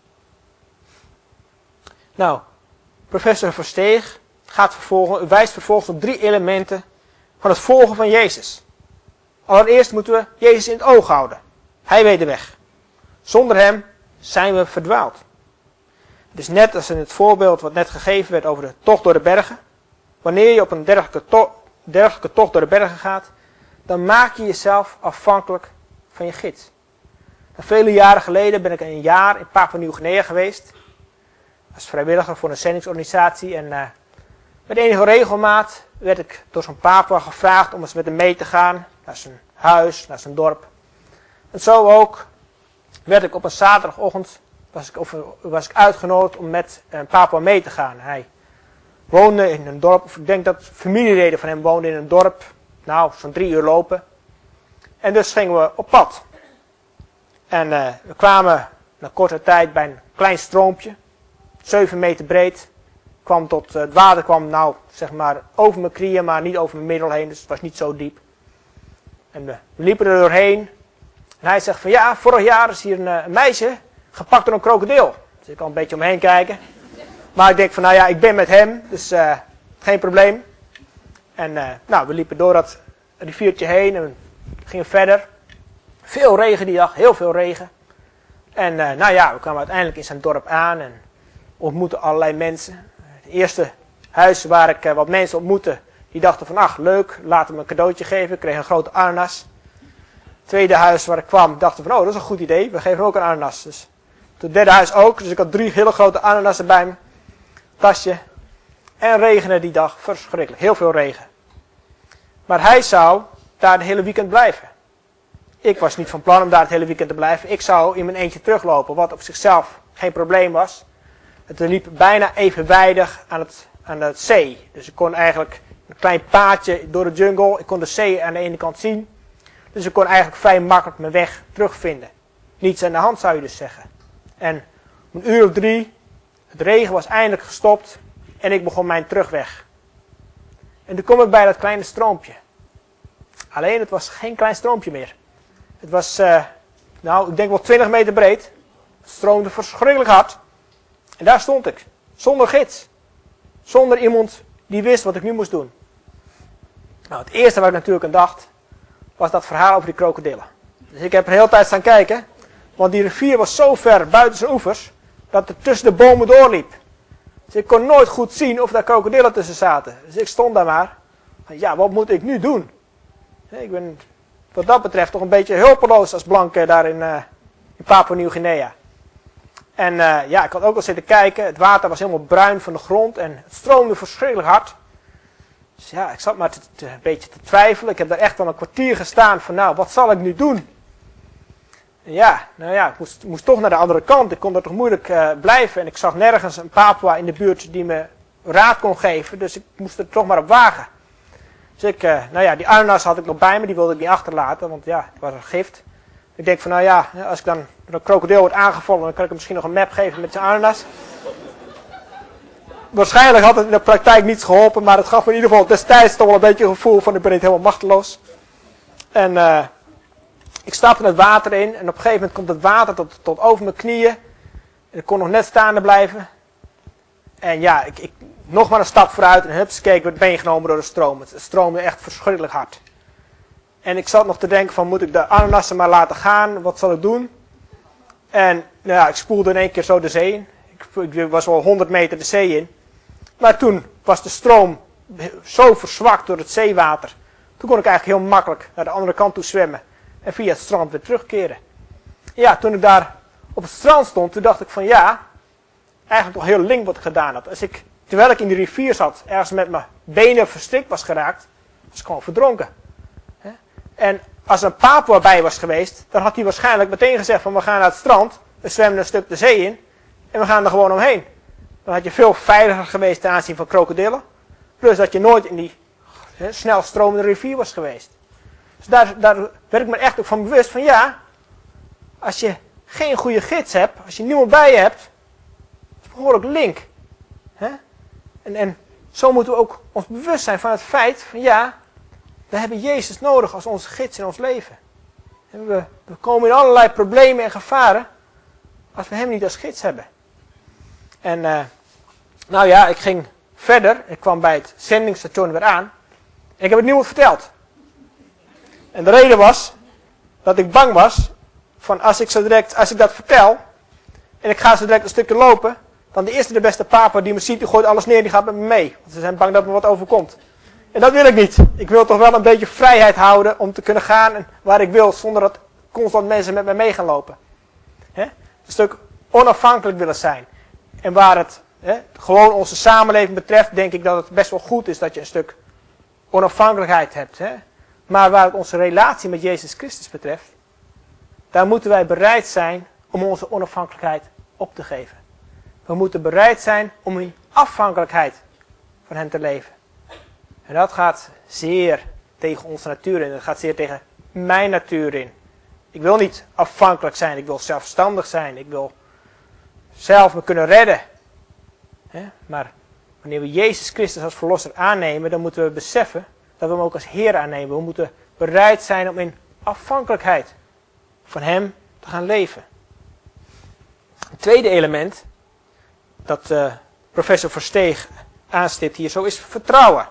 Nou, professor Versteeg gaat vervolgen, wijst vervolgens op drie elementen van het volgen van Jezus. Allereerst moeten we Jezus in het oog houden. Hij weet de weg. Zonder hem zijn we verdwaald. Het is net als in het voorbeeld wat net gegeven werd over de tocht door de bergen. Wanneer je op een dergelijke, to- dergelijke tocht door de bergen gaat, dan maak je jezelf afhankelijk van je gids. En vele jaren geleden ben ik een jaar in Papua Nieuw-Guinea geweest. Als vrijwilliger voor een zendingsorganisatie. En uh, met enige regelmaat werd ik door zo'n Papua gevraagd om eens met hem mee te gaan. Naar zijn huis, naar zijn dorp. En zo ook werd ik op een zaterdagochtend was ik, of, was ik uitgenodigd om met een Papua mee te gaan. Hij woonde in een dorp, of ik denk dat familieleden van hem woonden in een dorp. Nou, zo'n drie uur lopen. En dus gingen we op pad. En uh, we kwamen na korte tijd bij een klein stroompje. zeven meter breed. Kwam tot, uh, het water kwam nou, zeg maar, over mijn knieën, maar niet over mijn middel heen. Dus het was niet zo diep. En uh, we liepen er doorheen. En hij zegt van ja, vorig jaar is hier een, uh, een meisje gepakt door een krokodil. Dus ik kan een beetje omheen kijken. Maar ik denk van nou ja, ik ben met hem, dus uh, geen probleem. En uh, nou, we liepen door dat riviertje heen en we gingen verder. Veel regen die dag, heel veel regen. En uh, nou ja, we kwamen uiteindelijk in zijn dorp aan en ontmoetten allerlei mensen. Het eerste huis waar ik uh, wat mensen ontmoette, die dachten van ach leuk, laten we me een cadeautje geven. Ik kreeg een grote ananas. Het tweede huis waar ik kwam, dachten van oh dat is een goed idee, we geven ook een ananas. Dus het derde huis ook, dus ik had drie hele grote ananassen bij me. Tasje. En regende die dag, verschrikkelijk, heel veel regen. Maar hij zou daar het hele weekend blijven. Ik was niet van plan om daar het hele weekend te blijven. Ik zou in mijn eentje teruglopen, wat op zichzelf geen probleem was. Het liep bijna evenwijdig aan het, aan het zee. Dus ik kon eigenlijk een klein paadje door de jungle. Ik kon de zee aan de ene kant zien. Dus ik kon eigenlijk vrij makkelijk mijn weg terugvinden. Niets aan de hand zou je dus zeggen. En om een uur of drie, het regen was eindelijk gestopt. En ik begon mijn terugweg. En toen kom ik bij dat kleine stroompje. Alleen het was geen klein stroompje meer. Het was, uh, nou ik denk wel twintig meter breed. Het stroomde verschrikkelijk hard. En daar stond ik. Zonder gids. Zonder iemand die wist wat ik nu moest doen. Nou, het eerste waar ik natuurlijk aan dacht, was dat verhaal over die krokodillen. Dus ik heb er de hele tijd staan kijken. Want die rivier was zo ver buiten zijn oevers, dat het tussen de bomen doorliep. Dus ik kon nooit goed zien of daar krokodillen tussen zaten. Dus ik stond daar maar. Ja, wat moet ik nu doen? Ik ben wat dat betreft toch een beetje hulpeloos als blanke daar in, uh, in Papua-Nieuw-Guinea. En uh, ja, ik had ook al zitten kijken. Het water was helemaal bruin van de grond en het stroomde verschrikkelijk hard. Dus ja, ik zat maar te, te, een beetje te twijfelen. Ik heb daar echt wel een kwartier gestaan van nou, wat zal ik nu doen? En ja, nou ja, ik moest, moest toch naar de andere kant. Ik kon er toch moeilijk uh, blijven. En ik zag nergens een Papua in de buurt die me raad kon geven. Dus ik moest er toch maar op wagen. Dus ik, uh, nou ja, die ananas had ik nog bij me. Die wilde ik niet achterlaten, want ja, het was een gift. Ik denk van nou ja, als ik dan door een krokodil word aangevallen, dan kan ik hem misschien nog een map geven met zijn ananas. Waarschijnlijk had het in de praktijk niets geholpen, maar het gaf me in ieder geval destijds toch wel een beetje een gevoel van ik ben niet helemaal machteloos. En uh, ik stapte het water in en op een gegeven moment komt het water tot, tot over mijn knieën. En ik kon nog net staande blijven. En ja, ik, ik nog maar een stap vooruit en hups, keek, werd meegenomen door de stroom. Het stroomde echt verschrikkelijk hard. En ik zat nog te denken van, moet ik de ananassen maar laten gaan? Wat zal ik doen? En nou ja, ik spoelde in één keer zo de zee in. Ik, ik was wel honderd meter de zee in. Maar toen was de stroom zo verzwakt door het zeewater. Toen kon ik eigenlijk heel makkelijk naar de andere kant toe zwemmen. En via het strand weer terugkeren. Ja, toen ik daar op het strand stond, toen dacht ik van ja, eigenlijk toch heel link wat ik gedaan had. Als ik, terwijl ik in de rivier zat, ergens met mijn benen verstrikt was geraakt, was ik gewoon verdronken. En als er een Papua bij was geweest, dan had hij waarschijnlijk meteen gezegd van we gaan naar het strand, we zwemmen een stuk de zee in en we gaan er gewoon omheen. Dan had je veel veiliger geweest ten aanzien van krokodillen. Plus dat je nooit in die he, snel stromende rivier was geweest. Dus daar, daar werd ik me echt ook van bewust van ja, als je geen goede gids hebt, als je niemand bij je hebt, is het behoorlijk link. He? En, en zo moeten we ook ons bewust zijn van het feit van ja, we hebben Jezus nodig als onze gids in ons leven. En we, we komen in allerlei problemen en gevaren als we hem niet als gids hebben. En uh, nou ja, ik ging verder. Ik kwam bij het zendingsstation weer aan. En ik heb het niemand verteld. En de reden was dat ik bang was van als ik zo direct, als ik dat vertel en ik ga zo direct een stukje lopen, dan de eerste de beste papa die me ziet, die gooit alles neer, die gaat met me mee. Want ze zijn bang dat me wat overkomt. En dat wil ik niet. Ik wil toch wel een beetje vrijheid houden om te kunnen gaan waar ik wil, zonder dat constant mensen met mij mee gaan lopen. He? Een stuk onafhankelijk willen zijn. En waar het he, gewoon onze samenleving betreft, denk ik dat het best wel goed is dat je een stuk onafhankelijkheid hebt. He? Maar waar het onze relatie met Jezus Christus betreft, daar moeten wij bereid zijn om onze onafhankelijkheid op te geven. We moeten bereid zijn om in afhankelijkheid van hem te leven. En dat gaat zeer tegen onze natuur in. Dat gaat zeer tegen mijn natuur in. Ik wil niet afhankelijk zijn. Ik wil zelfstandig zijn. Ik wil zelf me kunnen redden. He? Maar wanneer we Jezus Christus als verlosser aannemen, dan moeten we beseffen dat we hem ook als Heer aannemen. We moeten bereid zijn om in afhankelijkheid van hem te gaan leven. Het tweede element dat uh, professor Versteeg aanstipt hier zo is vertrouwen.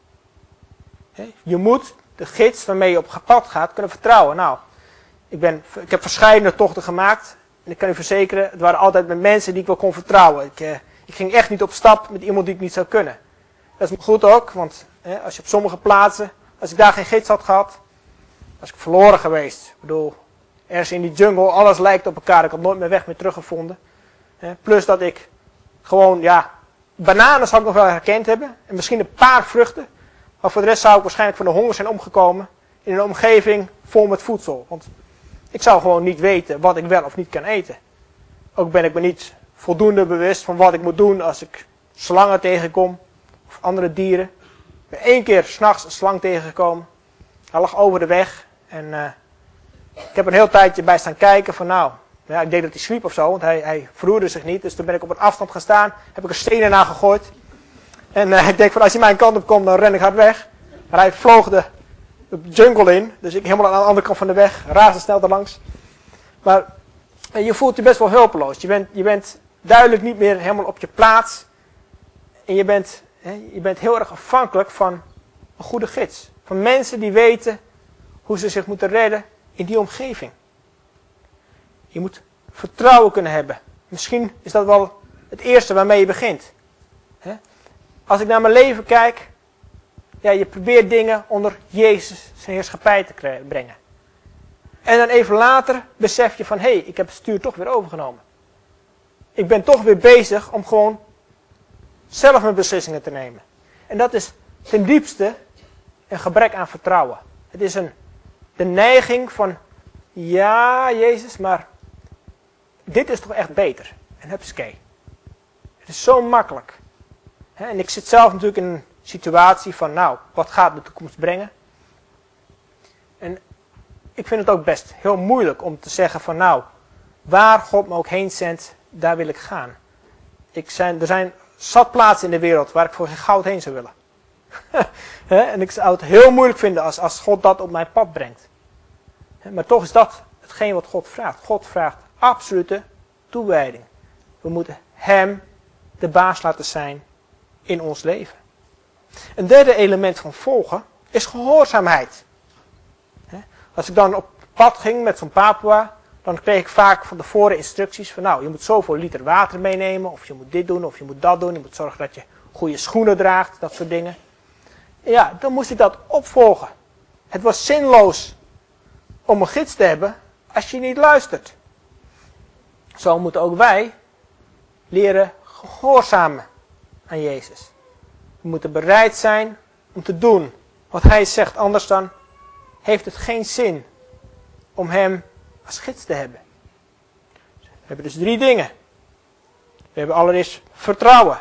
He? Je moet de gids waarmee je op pad gaat kunnen vertrouwen. Nou, ik, ben, ik heb verschillende tochten gemaakt. En ik kan u verzekeren, het waren altijd met mensen die ik wel kon vertrouwen. Ik, uh, ik ging echt niet op stap met iemand die ik niet zou kunnen. Dat is goed ook, want hè, als je op sommige plaatsen, als ik daar geen gids had gehad, was ik verloren geweest. Ik bedoel, ergens in die jungle, alles lijkt op elkaar. Ik had nooit mijn weg meer teruggevonden. Hè, plus dat ik gewoon, ja, bananen zou ik nog wel herkend hebben. En misschien een paar vruchten. Maar voor de rest zou ik waarschijnlijk van de honger zijn omgekomen in een omgeving vol met voedsel. Want ik zou gewoon niet weten wat ik wel of niet kan eten. Ook ben ik me niet voldoende bewust van wat ik moet doen als ik slangen tegenkom of andere dieren. Ik ben één keer 's nachts een slang tegengekomen. Hij lag over de weg en uh, ik heb er een heel tijdje bij staan kijken van nou, ja, ik deed dat hij sliep of zo, want hij, hij verroerde zich niet. Dus toen ben ik op een afstand gaan staan, heb ik er stenen naar gegooid. En uh, ik denk van als hij mijn kant op komt, dan ren ik hard weg. Maar hij vloog de, de jungle in, dus ik helemaal aan de andere kant van de weg, razendsnel erlangs. Maar je voelt je best wel hulpeloos. Je bent, je bent duidelijk niet meer helemaal op je plaats. En je bent, hè, je bent heel erg afhankelijk van een goede gids. Van mensen die weten hoe ze zich moeten redden in die omgeving. Je moet vertrouwen kunnen hebben. Misschien is dat wel het eerste waarmee je begint. Hè? Als ik naar mijn leven kijk, ja, je probeert dingen onder Jezus zijn heerschappij te brengen. En dan even later besef je van, hé, hey, ik heb het stuur toch weer overgenomen. Ik ben toch weer bezig om gewoon zelf mijn beslissingen te nemen. En dat is ten diepste een gebrek aan vertrouwen. Het is een, de neiging van, ja, Jezus, maar dit is toch echt beter. En hupskee. Het is zo makkelijk. En ik zit zelf natuurlijk in een situatie van, nou, wat gaat de toekomst brengen? En ik vind het ook best heel moeilijk om te zeggen van, nou, waar God me ook heen zendt, daar wil ik gaan. Ik zijn, er zijn zat plaatsen in de wereld waar ik voor geen goud heen zou willen. En ik zou het heel moeilijk vinden als, als God dat op mijn pad brengt. Maar toch is dat hetgeen wat God vraagt. God vraagt absolute toewijding. We moeten Hem de baas laten zijn in ons leven. Een derde element van volgen is gehoorzaamheid. Als ik dan op pad ging met zo'n Papua, dan kreeg ik vaak van tevoren instructies van nou, je moet zoveel liter water meenemen, of je moet dit doen, of je moet dat doen. Je moet zorgen dat je goede schoenen draagt, dat soort dingen. En ja, dan moest ik dat opvolgen. Het was zinloos om een gids te hebben als je niet luistert. Zo moeten ook wij leren gehoorzamen aan Jezus. We moeten bereid zijn om te doen wat Hij zegt, anders dan heeft het geen zin om Hem als gids te hebben. We hebben dus drie dingen. We hebben allereerst vertrouwen.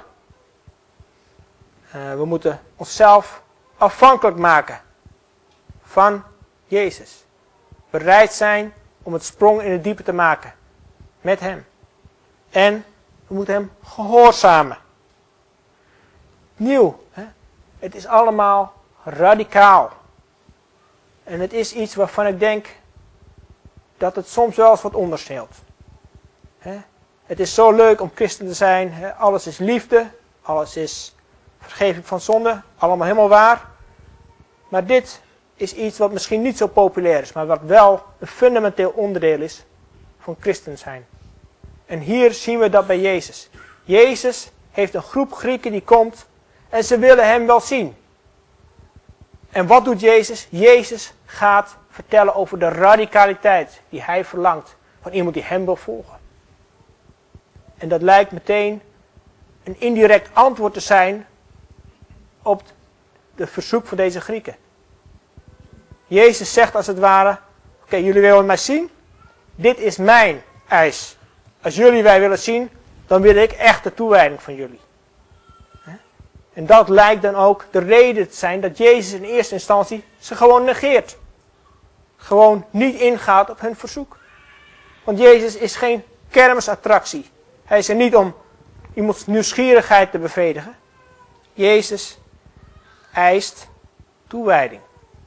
Uh, we moeten onszelf afhankelijk maken van Jezus. Bereid zijn om het sprong in het diepe te maken met Hem. En we moeten Hem gehoorzamen. Nieuw. Hè? Het is allemaal radicaal. En het is iets waarvan ik denk dat het soms wel eens wat onderstelt. Hè? Het is zo leuk om christen te zijn. Hè? Alles is liefde. Alles is vergeving van zonde. Allemaal helemaal waar. Maar dit is iets wat misschien niet zo populair is. Maar wat wel een fundamenteel onderdeel is van christen zijn. En hier zien we dat bij Jezus. Jezus heeft een groep Grieken die komt. En ze willen Hem wel zien. En wat doet Jezus? Jezus gaat vertellen over de radicaliteit die Hij verlangt van iemand die Hem wil volgen. En dat lijkt meteen een indirect antwoord te zijn op de verzoek van deze Grieken. Jezus zegt als het ware, oké, okay, jullie willen mij zien? Dit is mijn eis. Als jullie mij willen zien, dan wil ik echt de toewijding van jullie. En dat lijkt dan ook de reden te zijn dat Jezus in eerste instantie ze gewoon negeert. Gewoon niet ingaat op hun verzoek. Want Jezus is geen kermisattractie. Hij is er niet om iemands nieuwsgierigheid te bevredigen. Jezus eist toewijding.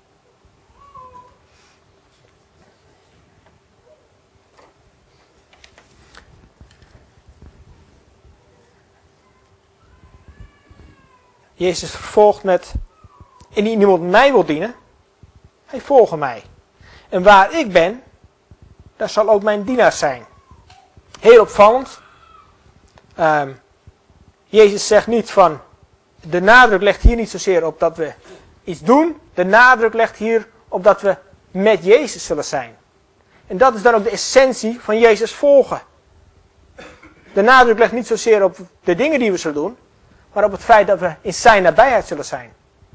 Jezus vervolgt met, indien iemand mij wil dienen, hij volge mij. En waar ik ben, daar zal ook mijn dienaar zijn. Heel opvallend. Um, Jezus zegt niet van, de nadruk legt hier niet zozeer op dat we iets doen. De nadruk legt hier op dat we met Jezus zullen zijn. En dat is dan ook de essentie van Jezus volgen. De nadruk legt niet zozeer op de dingen die we zullen doen, maar op het feit dat we in zijn nabijheid zullen zijn.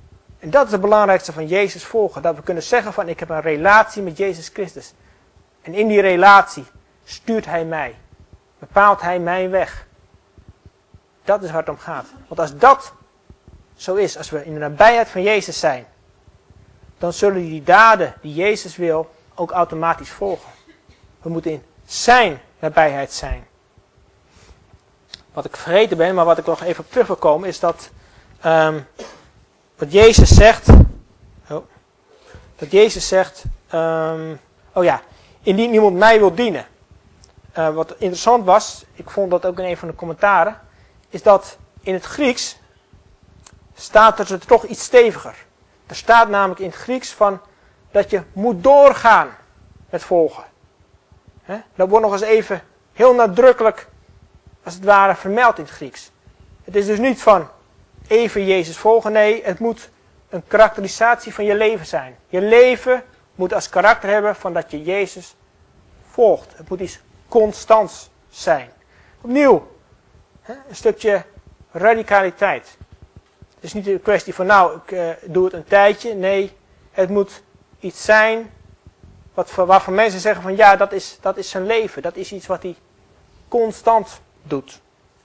En dat is het belangrijkste van Jezus volgen. Dat we kunnen zeggen van ik heb een relatie met Jezus Christus. En in die relatie stuurt Hij mij. Bepaalt Hij mijn weg. Dat is waar het om gaat. Want als dat zo is, als we in de nabijheid van Jezus zijn, dan zullen die daden die Jezus wil ook automatisch volgen. We moeten in zijn nabijheid zijn. Wat ik vergeten ben, maar wat ik nog even op terug wil komen, is dat um, wat Jezus zegt. Oh, dat Jezus zegt. Um, oh ja, indien niemand mij wil dienen. Uh, wat interessant was, ik vond dat ook in een van de commentaren, is dat in het Grieks staat er toch iets steviger. Er staat namelijk in het Grieks van dat je moet doorgaan met volgen. He? Dat wordt nog eens even heel nadrukkelijk, als het ware, vermeld in het Grieks. Het is dus niet van even Jezus volgen. Nee, het moet een karakterisatie van je leven zijn. Je leven moet als karakter hebben van dat je Jezus volgt. Het moet iets constants zijn. Opnieuw, hè, een stukje radicaliteit. Het is niet een kwestie van nou, ik uh, doe het een tijdje. Nee, het moet iets zijn wat, waarvan mensen zeggen van ja, dat is, dat is zijn leven. Dat is iets wat hij constant doet.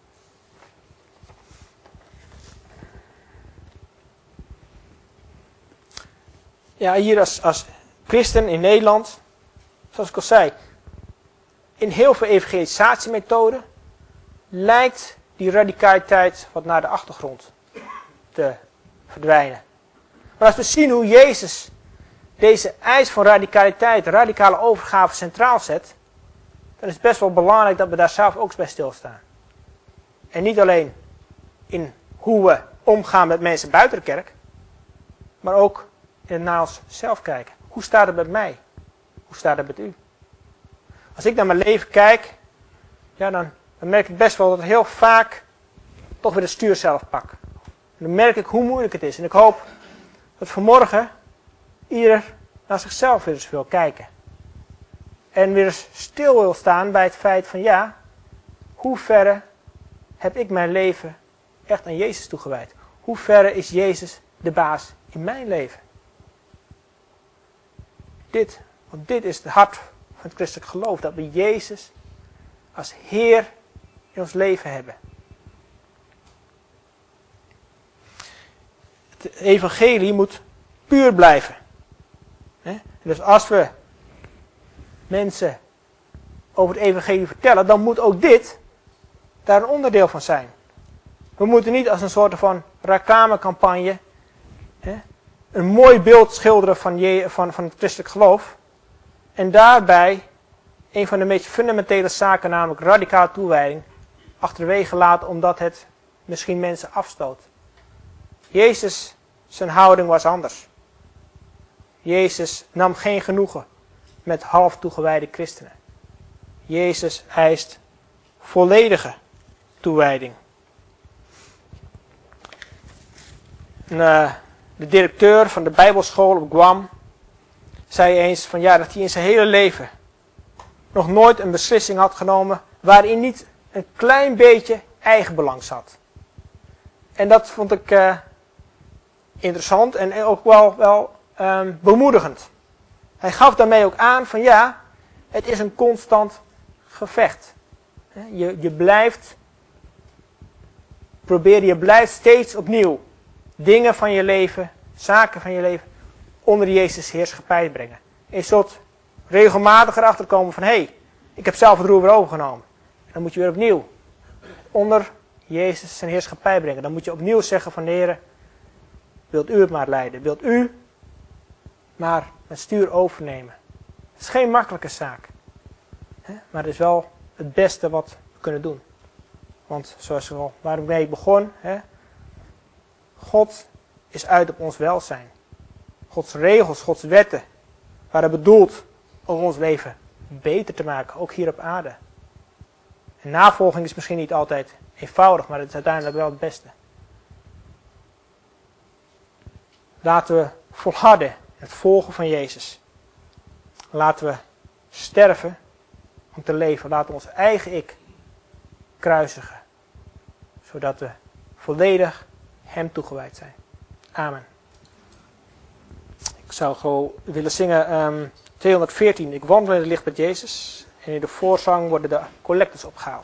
Ja, hier als, als christen in Nederland, zoals ik al zei, in heel veel evangelisatiemethoden lijkt die radicaliteit wat naar de achtergrond te verdwijnen. Maar als we zien hoe Jezus deze eis van radicaliteit, radicale overgave centraal zet, dan is het best wel belangrijk dat we daar zelf ook bij stilstaan. En niet alleen in hoe we omgaan met mensen buiten de kerk, maar ook in het naar onszelf kijken. Hoe staat het met mij? Hoe staat het met u? Als ik naar mijn leven kijk, ja, dan, dan merk ik best wel dat ik heel vaak toch weer het stuur zelf pak. En dan merk ik hoe moeilijk het is. En ik hoop dat vanmorgen ieder naar zichzelf weer eens wil kijken. En weer eens stil wil staan bij het feit van ja, hoe verre heb ik mijn leven echt aan Jezus toegewijd? Hoe verre is Jezus de baas in mijn leven? Dit, want dit is het hart van het christelijk geloof. Dat we Jezus als Heer in ons leven hebben. Het evangelie moet puur blijven. Dus als we mensen over het evangelie vertellen, dan moet ook dit daar een onderdeel van zijn. We moeten niet als een soort van reclamecampagne een mooi beeld schilderen van, je, van, van het christelijk geloof. En daarbij een van de meest fundamentele zaken, namelijk radicale toewijding, achterwege laten omdat het misschien mensen afstoot. Jezus, zijn houding was anders. Jezus nam geen genoegen met half toegewijde christenen. Jezus eist volledige toewijding. En, uh, de directeur van de Bijbelschool op Guam zei eens van ja, dat hij in zijn hele leven nog nooit een beslissing had genomen waarin niet een klein beetje eigenbelang zat. En dat vond ik uh, interessant en ook wel, wel um, bemoedigend. Hij gaf daarmee ook aan van ja, het is een constant gevecht. Je, je blijft proberen, je blijft steeds opnieuw dingen van je leven, zaken van je leven onder Jezus' heerschappij te brengen. En je zult regelmatig erachter komen van hé, hey, ik heb zelf het roer weer overgenomen. En dan moet je weer opnieuw onder Jezus zijn heerschappij brengen. Dan moet je opnieuw zeggen van de Heer, wilt u het maar leiden? Wilt u maar het stuur overnemen? Het is geen makkelijke zaak. Hè? Maar het is wel het beste wat we kunnen doen. Want zoals we al waarmee ik begon, hè, God is uit op ons welzijn. Gods regels, Gods wetten waren bedoeld om ons leven beter te maken, ook hier op aarde. En navolging is misschien niet altijd eenvoudig, maar het is uiteindelijk wel het beste. Laten we volharden in het volgen van Jezus. Laten we sterven om te leven. Laten we ons eigen ik kruisigen. Zodat we volledig hem toegewijd zijn. Amen. zou gewoon willen zingen um, tweehonderdveertien. Ik wandel in het licht met Jezus. En in de voorzang worden de collectors opgehaald.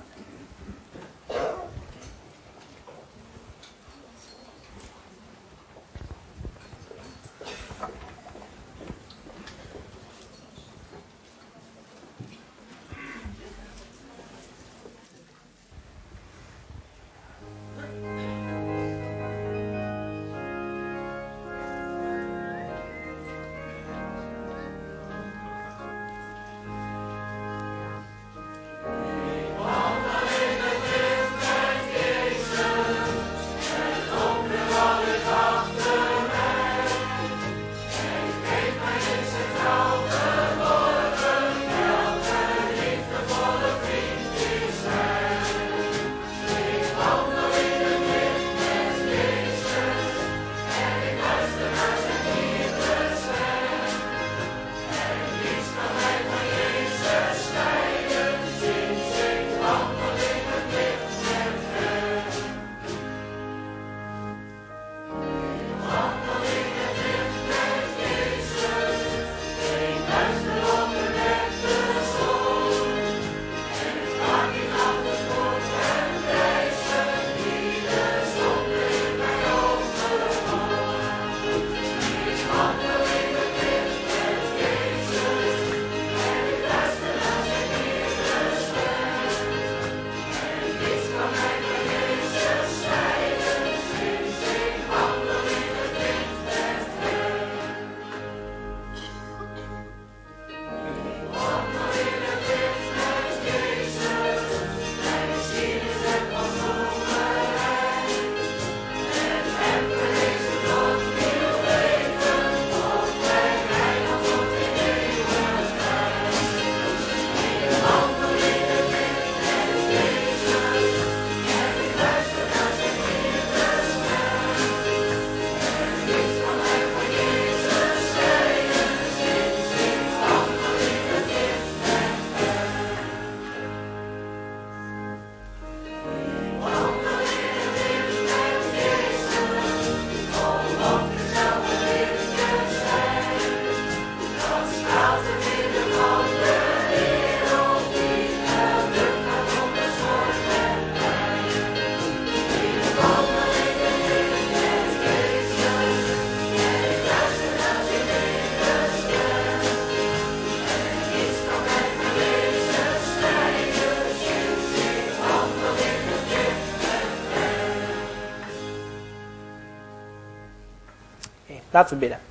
Laten we bidden.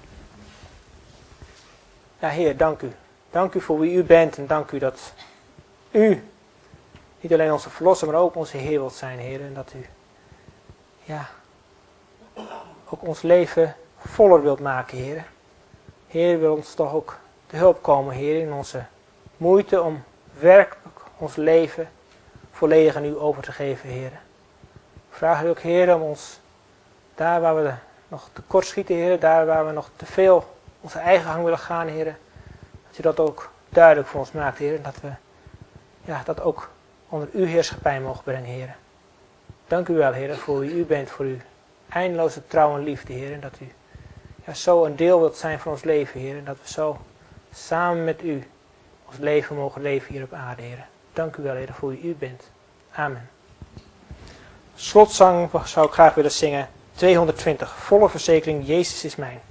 Ja, Heer, dank u. Dank u voor wie u bent en dank u dat u niet alleen onze verlosser, maar ook onze Heer wilt zijn, Heer. En dat u, ja, ook ons leven voller wilt maken, Heer. Heer, wil ons toch ook te hulp komen, Heer, in onze moeite om werkelijk ons leven volledig aan u over te geven, Heer. Vraag u ook, Heer, om ons daar waar we nog tekort schieten, Heer, daar waar we nog te veel onze eigen gang willen gaan, Heer, dat u dat ook duidelijk voor ons maakt, Heer, en dat we ja, dat ook onder uw heerschappij mogen brengen, Heer. Dank u wel, Heer, voor wie u bent, voor uw eindeloze trouw en liefde, Heer, en dat u ja, zo een deel wilt zijn van ons leven, Heer, en dat we zo samen met u ons leven mogen leven hier op aarde, Heer. Dank u wel, Heer, voor wie u bent. Amen. Slotzang zou ik graag willen zingen. tweehonderdtwintig. Volle verzekering, Jezus is mijn.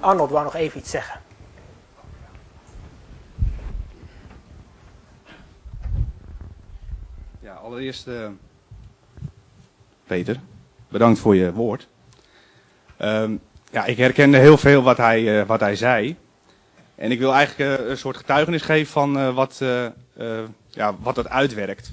Arnold wou nog even iets zeggen. Ja, allereerst, uh, Peter, bedankt voor je woord. Um, ja, ik herkende heel veel wat hij, uh, wat hij zei. En ik wil eigenlijk uh, een soort getuigenis geven van uh, wat, uh, uh, ja, wat dat uitwerkt.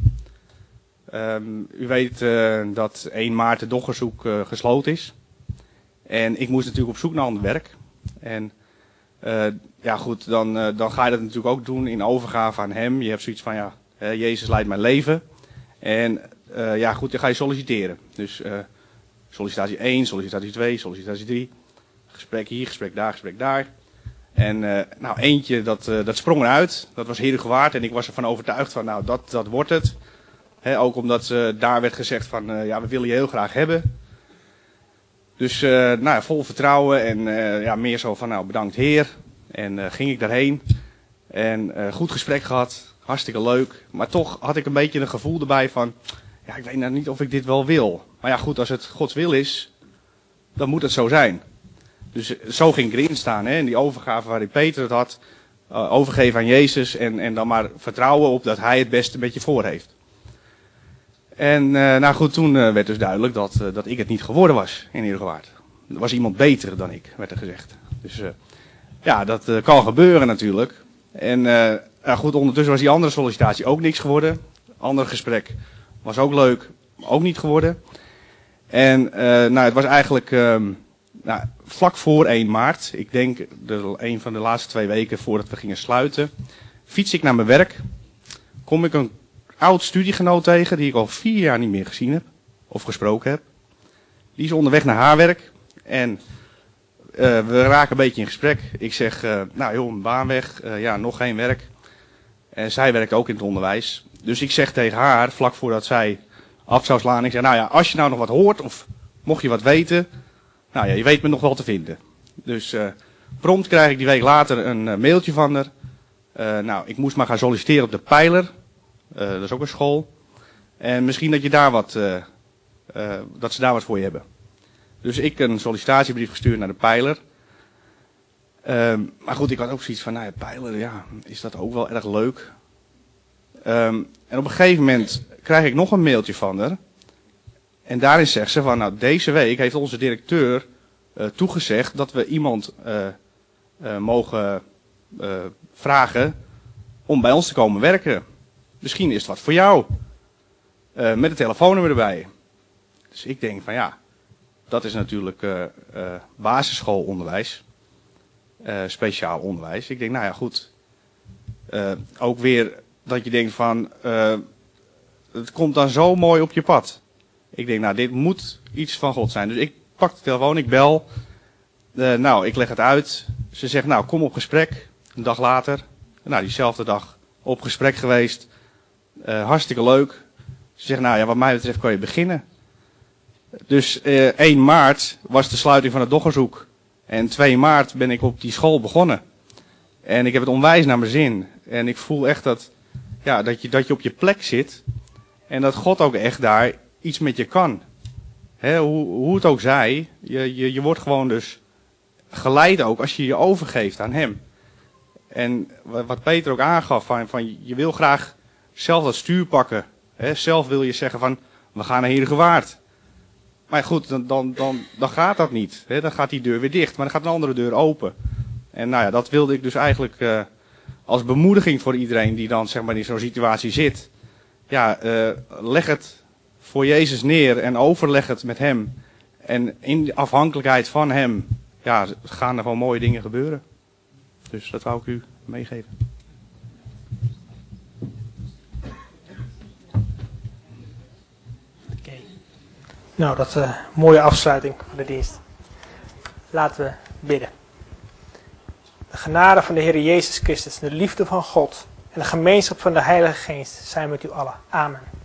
Um, u weet uh, dat één maart de doggenzoek uh, gesloten is. En ik moest natuurlijk op zoek naar ander werk. En uh, ja goed, dan, uh, dan ga je dat natuurlijk ook doen in overgave aan hem. Je hebt zoiets van, ja, uh, Jezus leidt mijn leven. En uh, ja goed, dan ga je solliciteren. Dus uh, sollicitatie één, sollicitatie twee, sollicitatie drie. Gesprek hier, gesprek daar, gesprek daar. En uh, nou eentje, dat, uh, dat sprong eruit. Dat was Heerhugowaard. En ik was ervan overtuigd van, nou dat, dat wordt het. He, ook omdat uh, daar werd gezegd van, uh, ja we willen je heel graag hebben. Dus uh, nou ja, vol vertrouwen en uh, ja, meer zo van, nou bedankt Heer. En uh, ging ik daarheen. En uh, goed gesprek gehad. Hartstikke leuk. Maar toch had ik een beetje een gevoel erbij van, ja ik weet nou niet of ik dit wel wil. Maar ja goed, als het Gods wil is, dan moet het zo zijn. Dus zo ging ik erin staan, hè, in die overgave waarin Peter het had. Uh, overgeven aan Jezus en, en dan maar vertrouwen op dat hij het beste met je voor heeft. En uh, nou goed, toen uh, werd dus duidelijk dat, uh, dat ik het niet geworden was in Heerhugowaard. Er was iemand beter dan ik, werd er gezegd. Dus uh, ja, dat uh, kan gebeuren natuurlijk. En uh, nou goed, ondertussen was die andere sollicitatie ook niks geworden. Ander gesprek was ook leuk, maar ook niet geworden. En uh, nou, het was eigenlijk uh, nou, vlak voor één maart, ik denk de, een van de laatste twee weken voordat we gingen sluiten, fiets ik naar mijn werk, kom ik een oud studiegenoot tegen die ik al vier jaar niet meer gezien heb of gesproken heb. Die is onderweg naar haar werk en uh, we raken een beetje in gesprek. Ik zeg, uh, nou joh, een baan weg, uh, ja, nog geen werk. En zij werkt ook in het onderwijs. Dus ik zeg tegen haar, vlak voordat zij af zou slaan, ik zeg, nou ja, als je nou nog wat hoort of mocht je wat weten, nou ja, je weet me nog wel te vinden. Dus uh, prompt krijg ik die week later een uh, mailtje van haar. Uh, nou, ik moest maar gaan solliciteren op de Pijler. Uh, dat is ook een school. En misschien dat je daar wat, uh, uh, dat ze daar wat voor je hebben. Dus ik een sollicitatiebrief gestuurd naar de Pijler. Uh, maar goed, ik had ook zoiets van, nou ja, Pijler, ja, is dat ook wel erg leuk. Um, en op een gegeven moment krijg ik nog een mailtje van haar. En daarin zegt ze van, nou, deze week heeft onze directeur uh, toegezegd dat we iemand uh, uh, mogen uh, vragen om bij ons te komen werken. Misschien is het wat voor jou. Uh, met een telefoonnummer erbij. Dus ik denk van ja, dat is natuurlijk uh, uh, basisschoolonderwijs. Uh, speciaal onderwijs. Ik denk nou ja goed. Uh, ook weer dat je denkt van, uh, het komt dan zo mooi op je pad. Ik denk nou dit moet iets van God zijn. Dus ik pak de telefoon, ik bel. Uh, nou ik leg het uit. Ze zegt nou kom op gesprek. Een dag later. Nou diezelfde dag op gesprek geweest. Uh, hartstikke leuk. Ze zegt, nou ja, wat mij betreft kan je beginnen. Dus uh, één maart was de sluiting van het doggenzoek. En twee maart ben ik op die school begonnen. En ik heb het onwijs naar mijn zin. En ik voel echt dat, ja, dat, je, dat je op je plek zit. En dat God ook echt daar iets met je kan. He, hoe, hoe het ook zij, je, je, je wordt gewoon dus geleid ook als je je overgeeft aan hem. En wat Peter ook aangaf, van, van je wil graag zelf dat stuur pakken. He, zelf wil je zeggen van, we gaan naar Heerhugowaard. Maar goed, dan, dan, dan, dan gaat dat niet. He, dan gaat die deur weer dicht, maar dan gaat een andere deur open. En nou ja, dat wilde ik dus eigenlijk uh, als bemoediging voor iedereen die dan zeg maar in zo'n situatie zit. Ja, uh, leg het voor Jezus neer en overleg het met hem. En in de afhankelijkheid van hem, ja, gaan er gewoon mooie dingen gebeuren. Dus dat wou ik u meegeven. Okay. Nou, dat is een mooie afsluiting van de dienst. Laten we bidden. De genade van de Heer Jezus Christus, de liefde van God en de gemeenschap van de Heilige Geest zijn met u allen. Amen.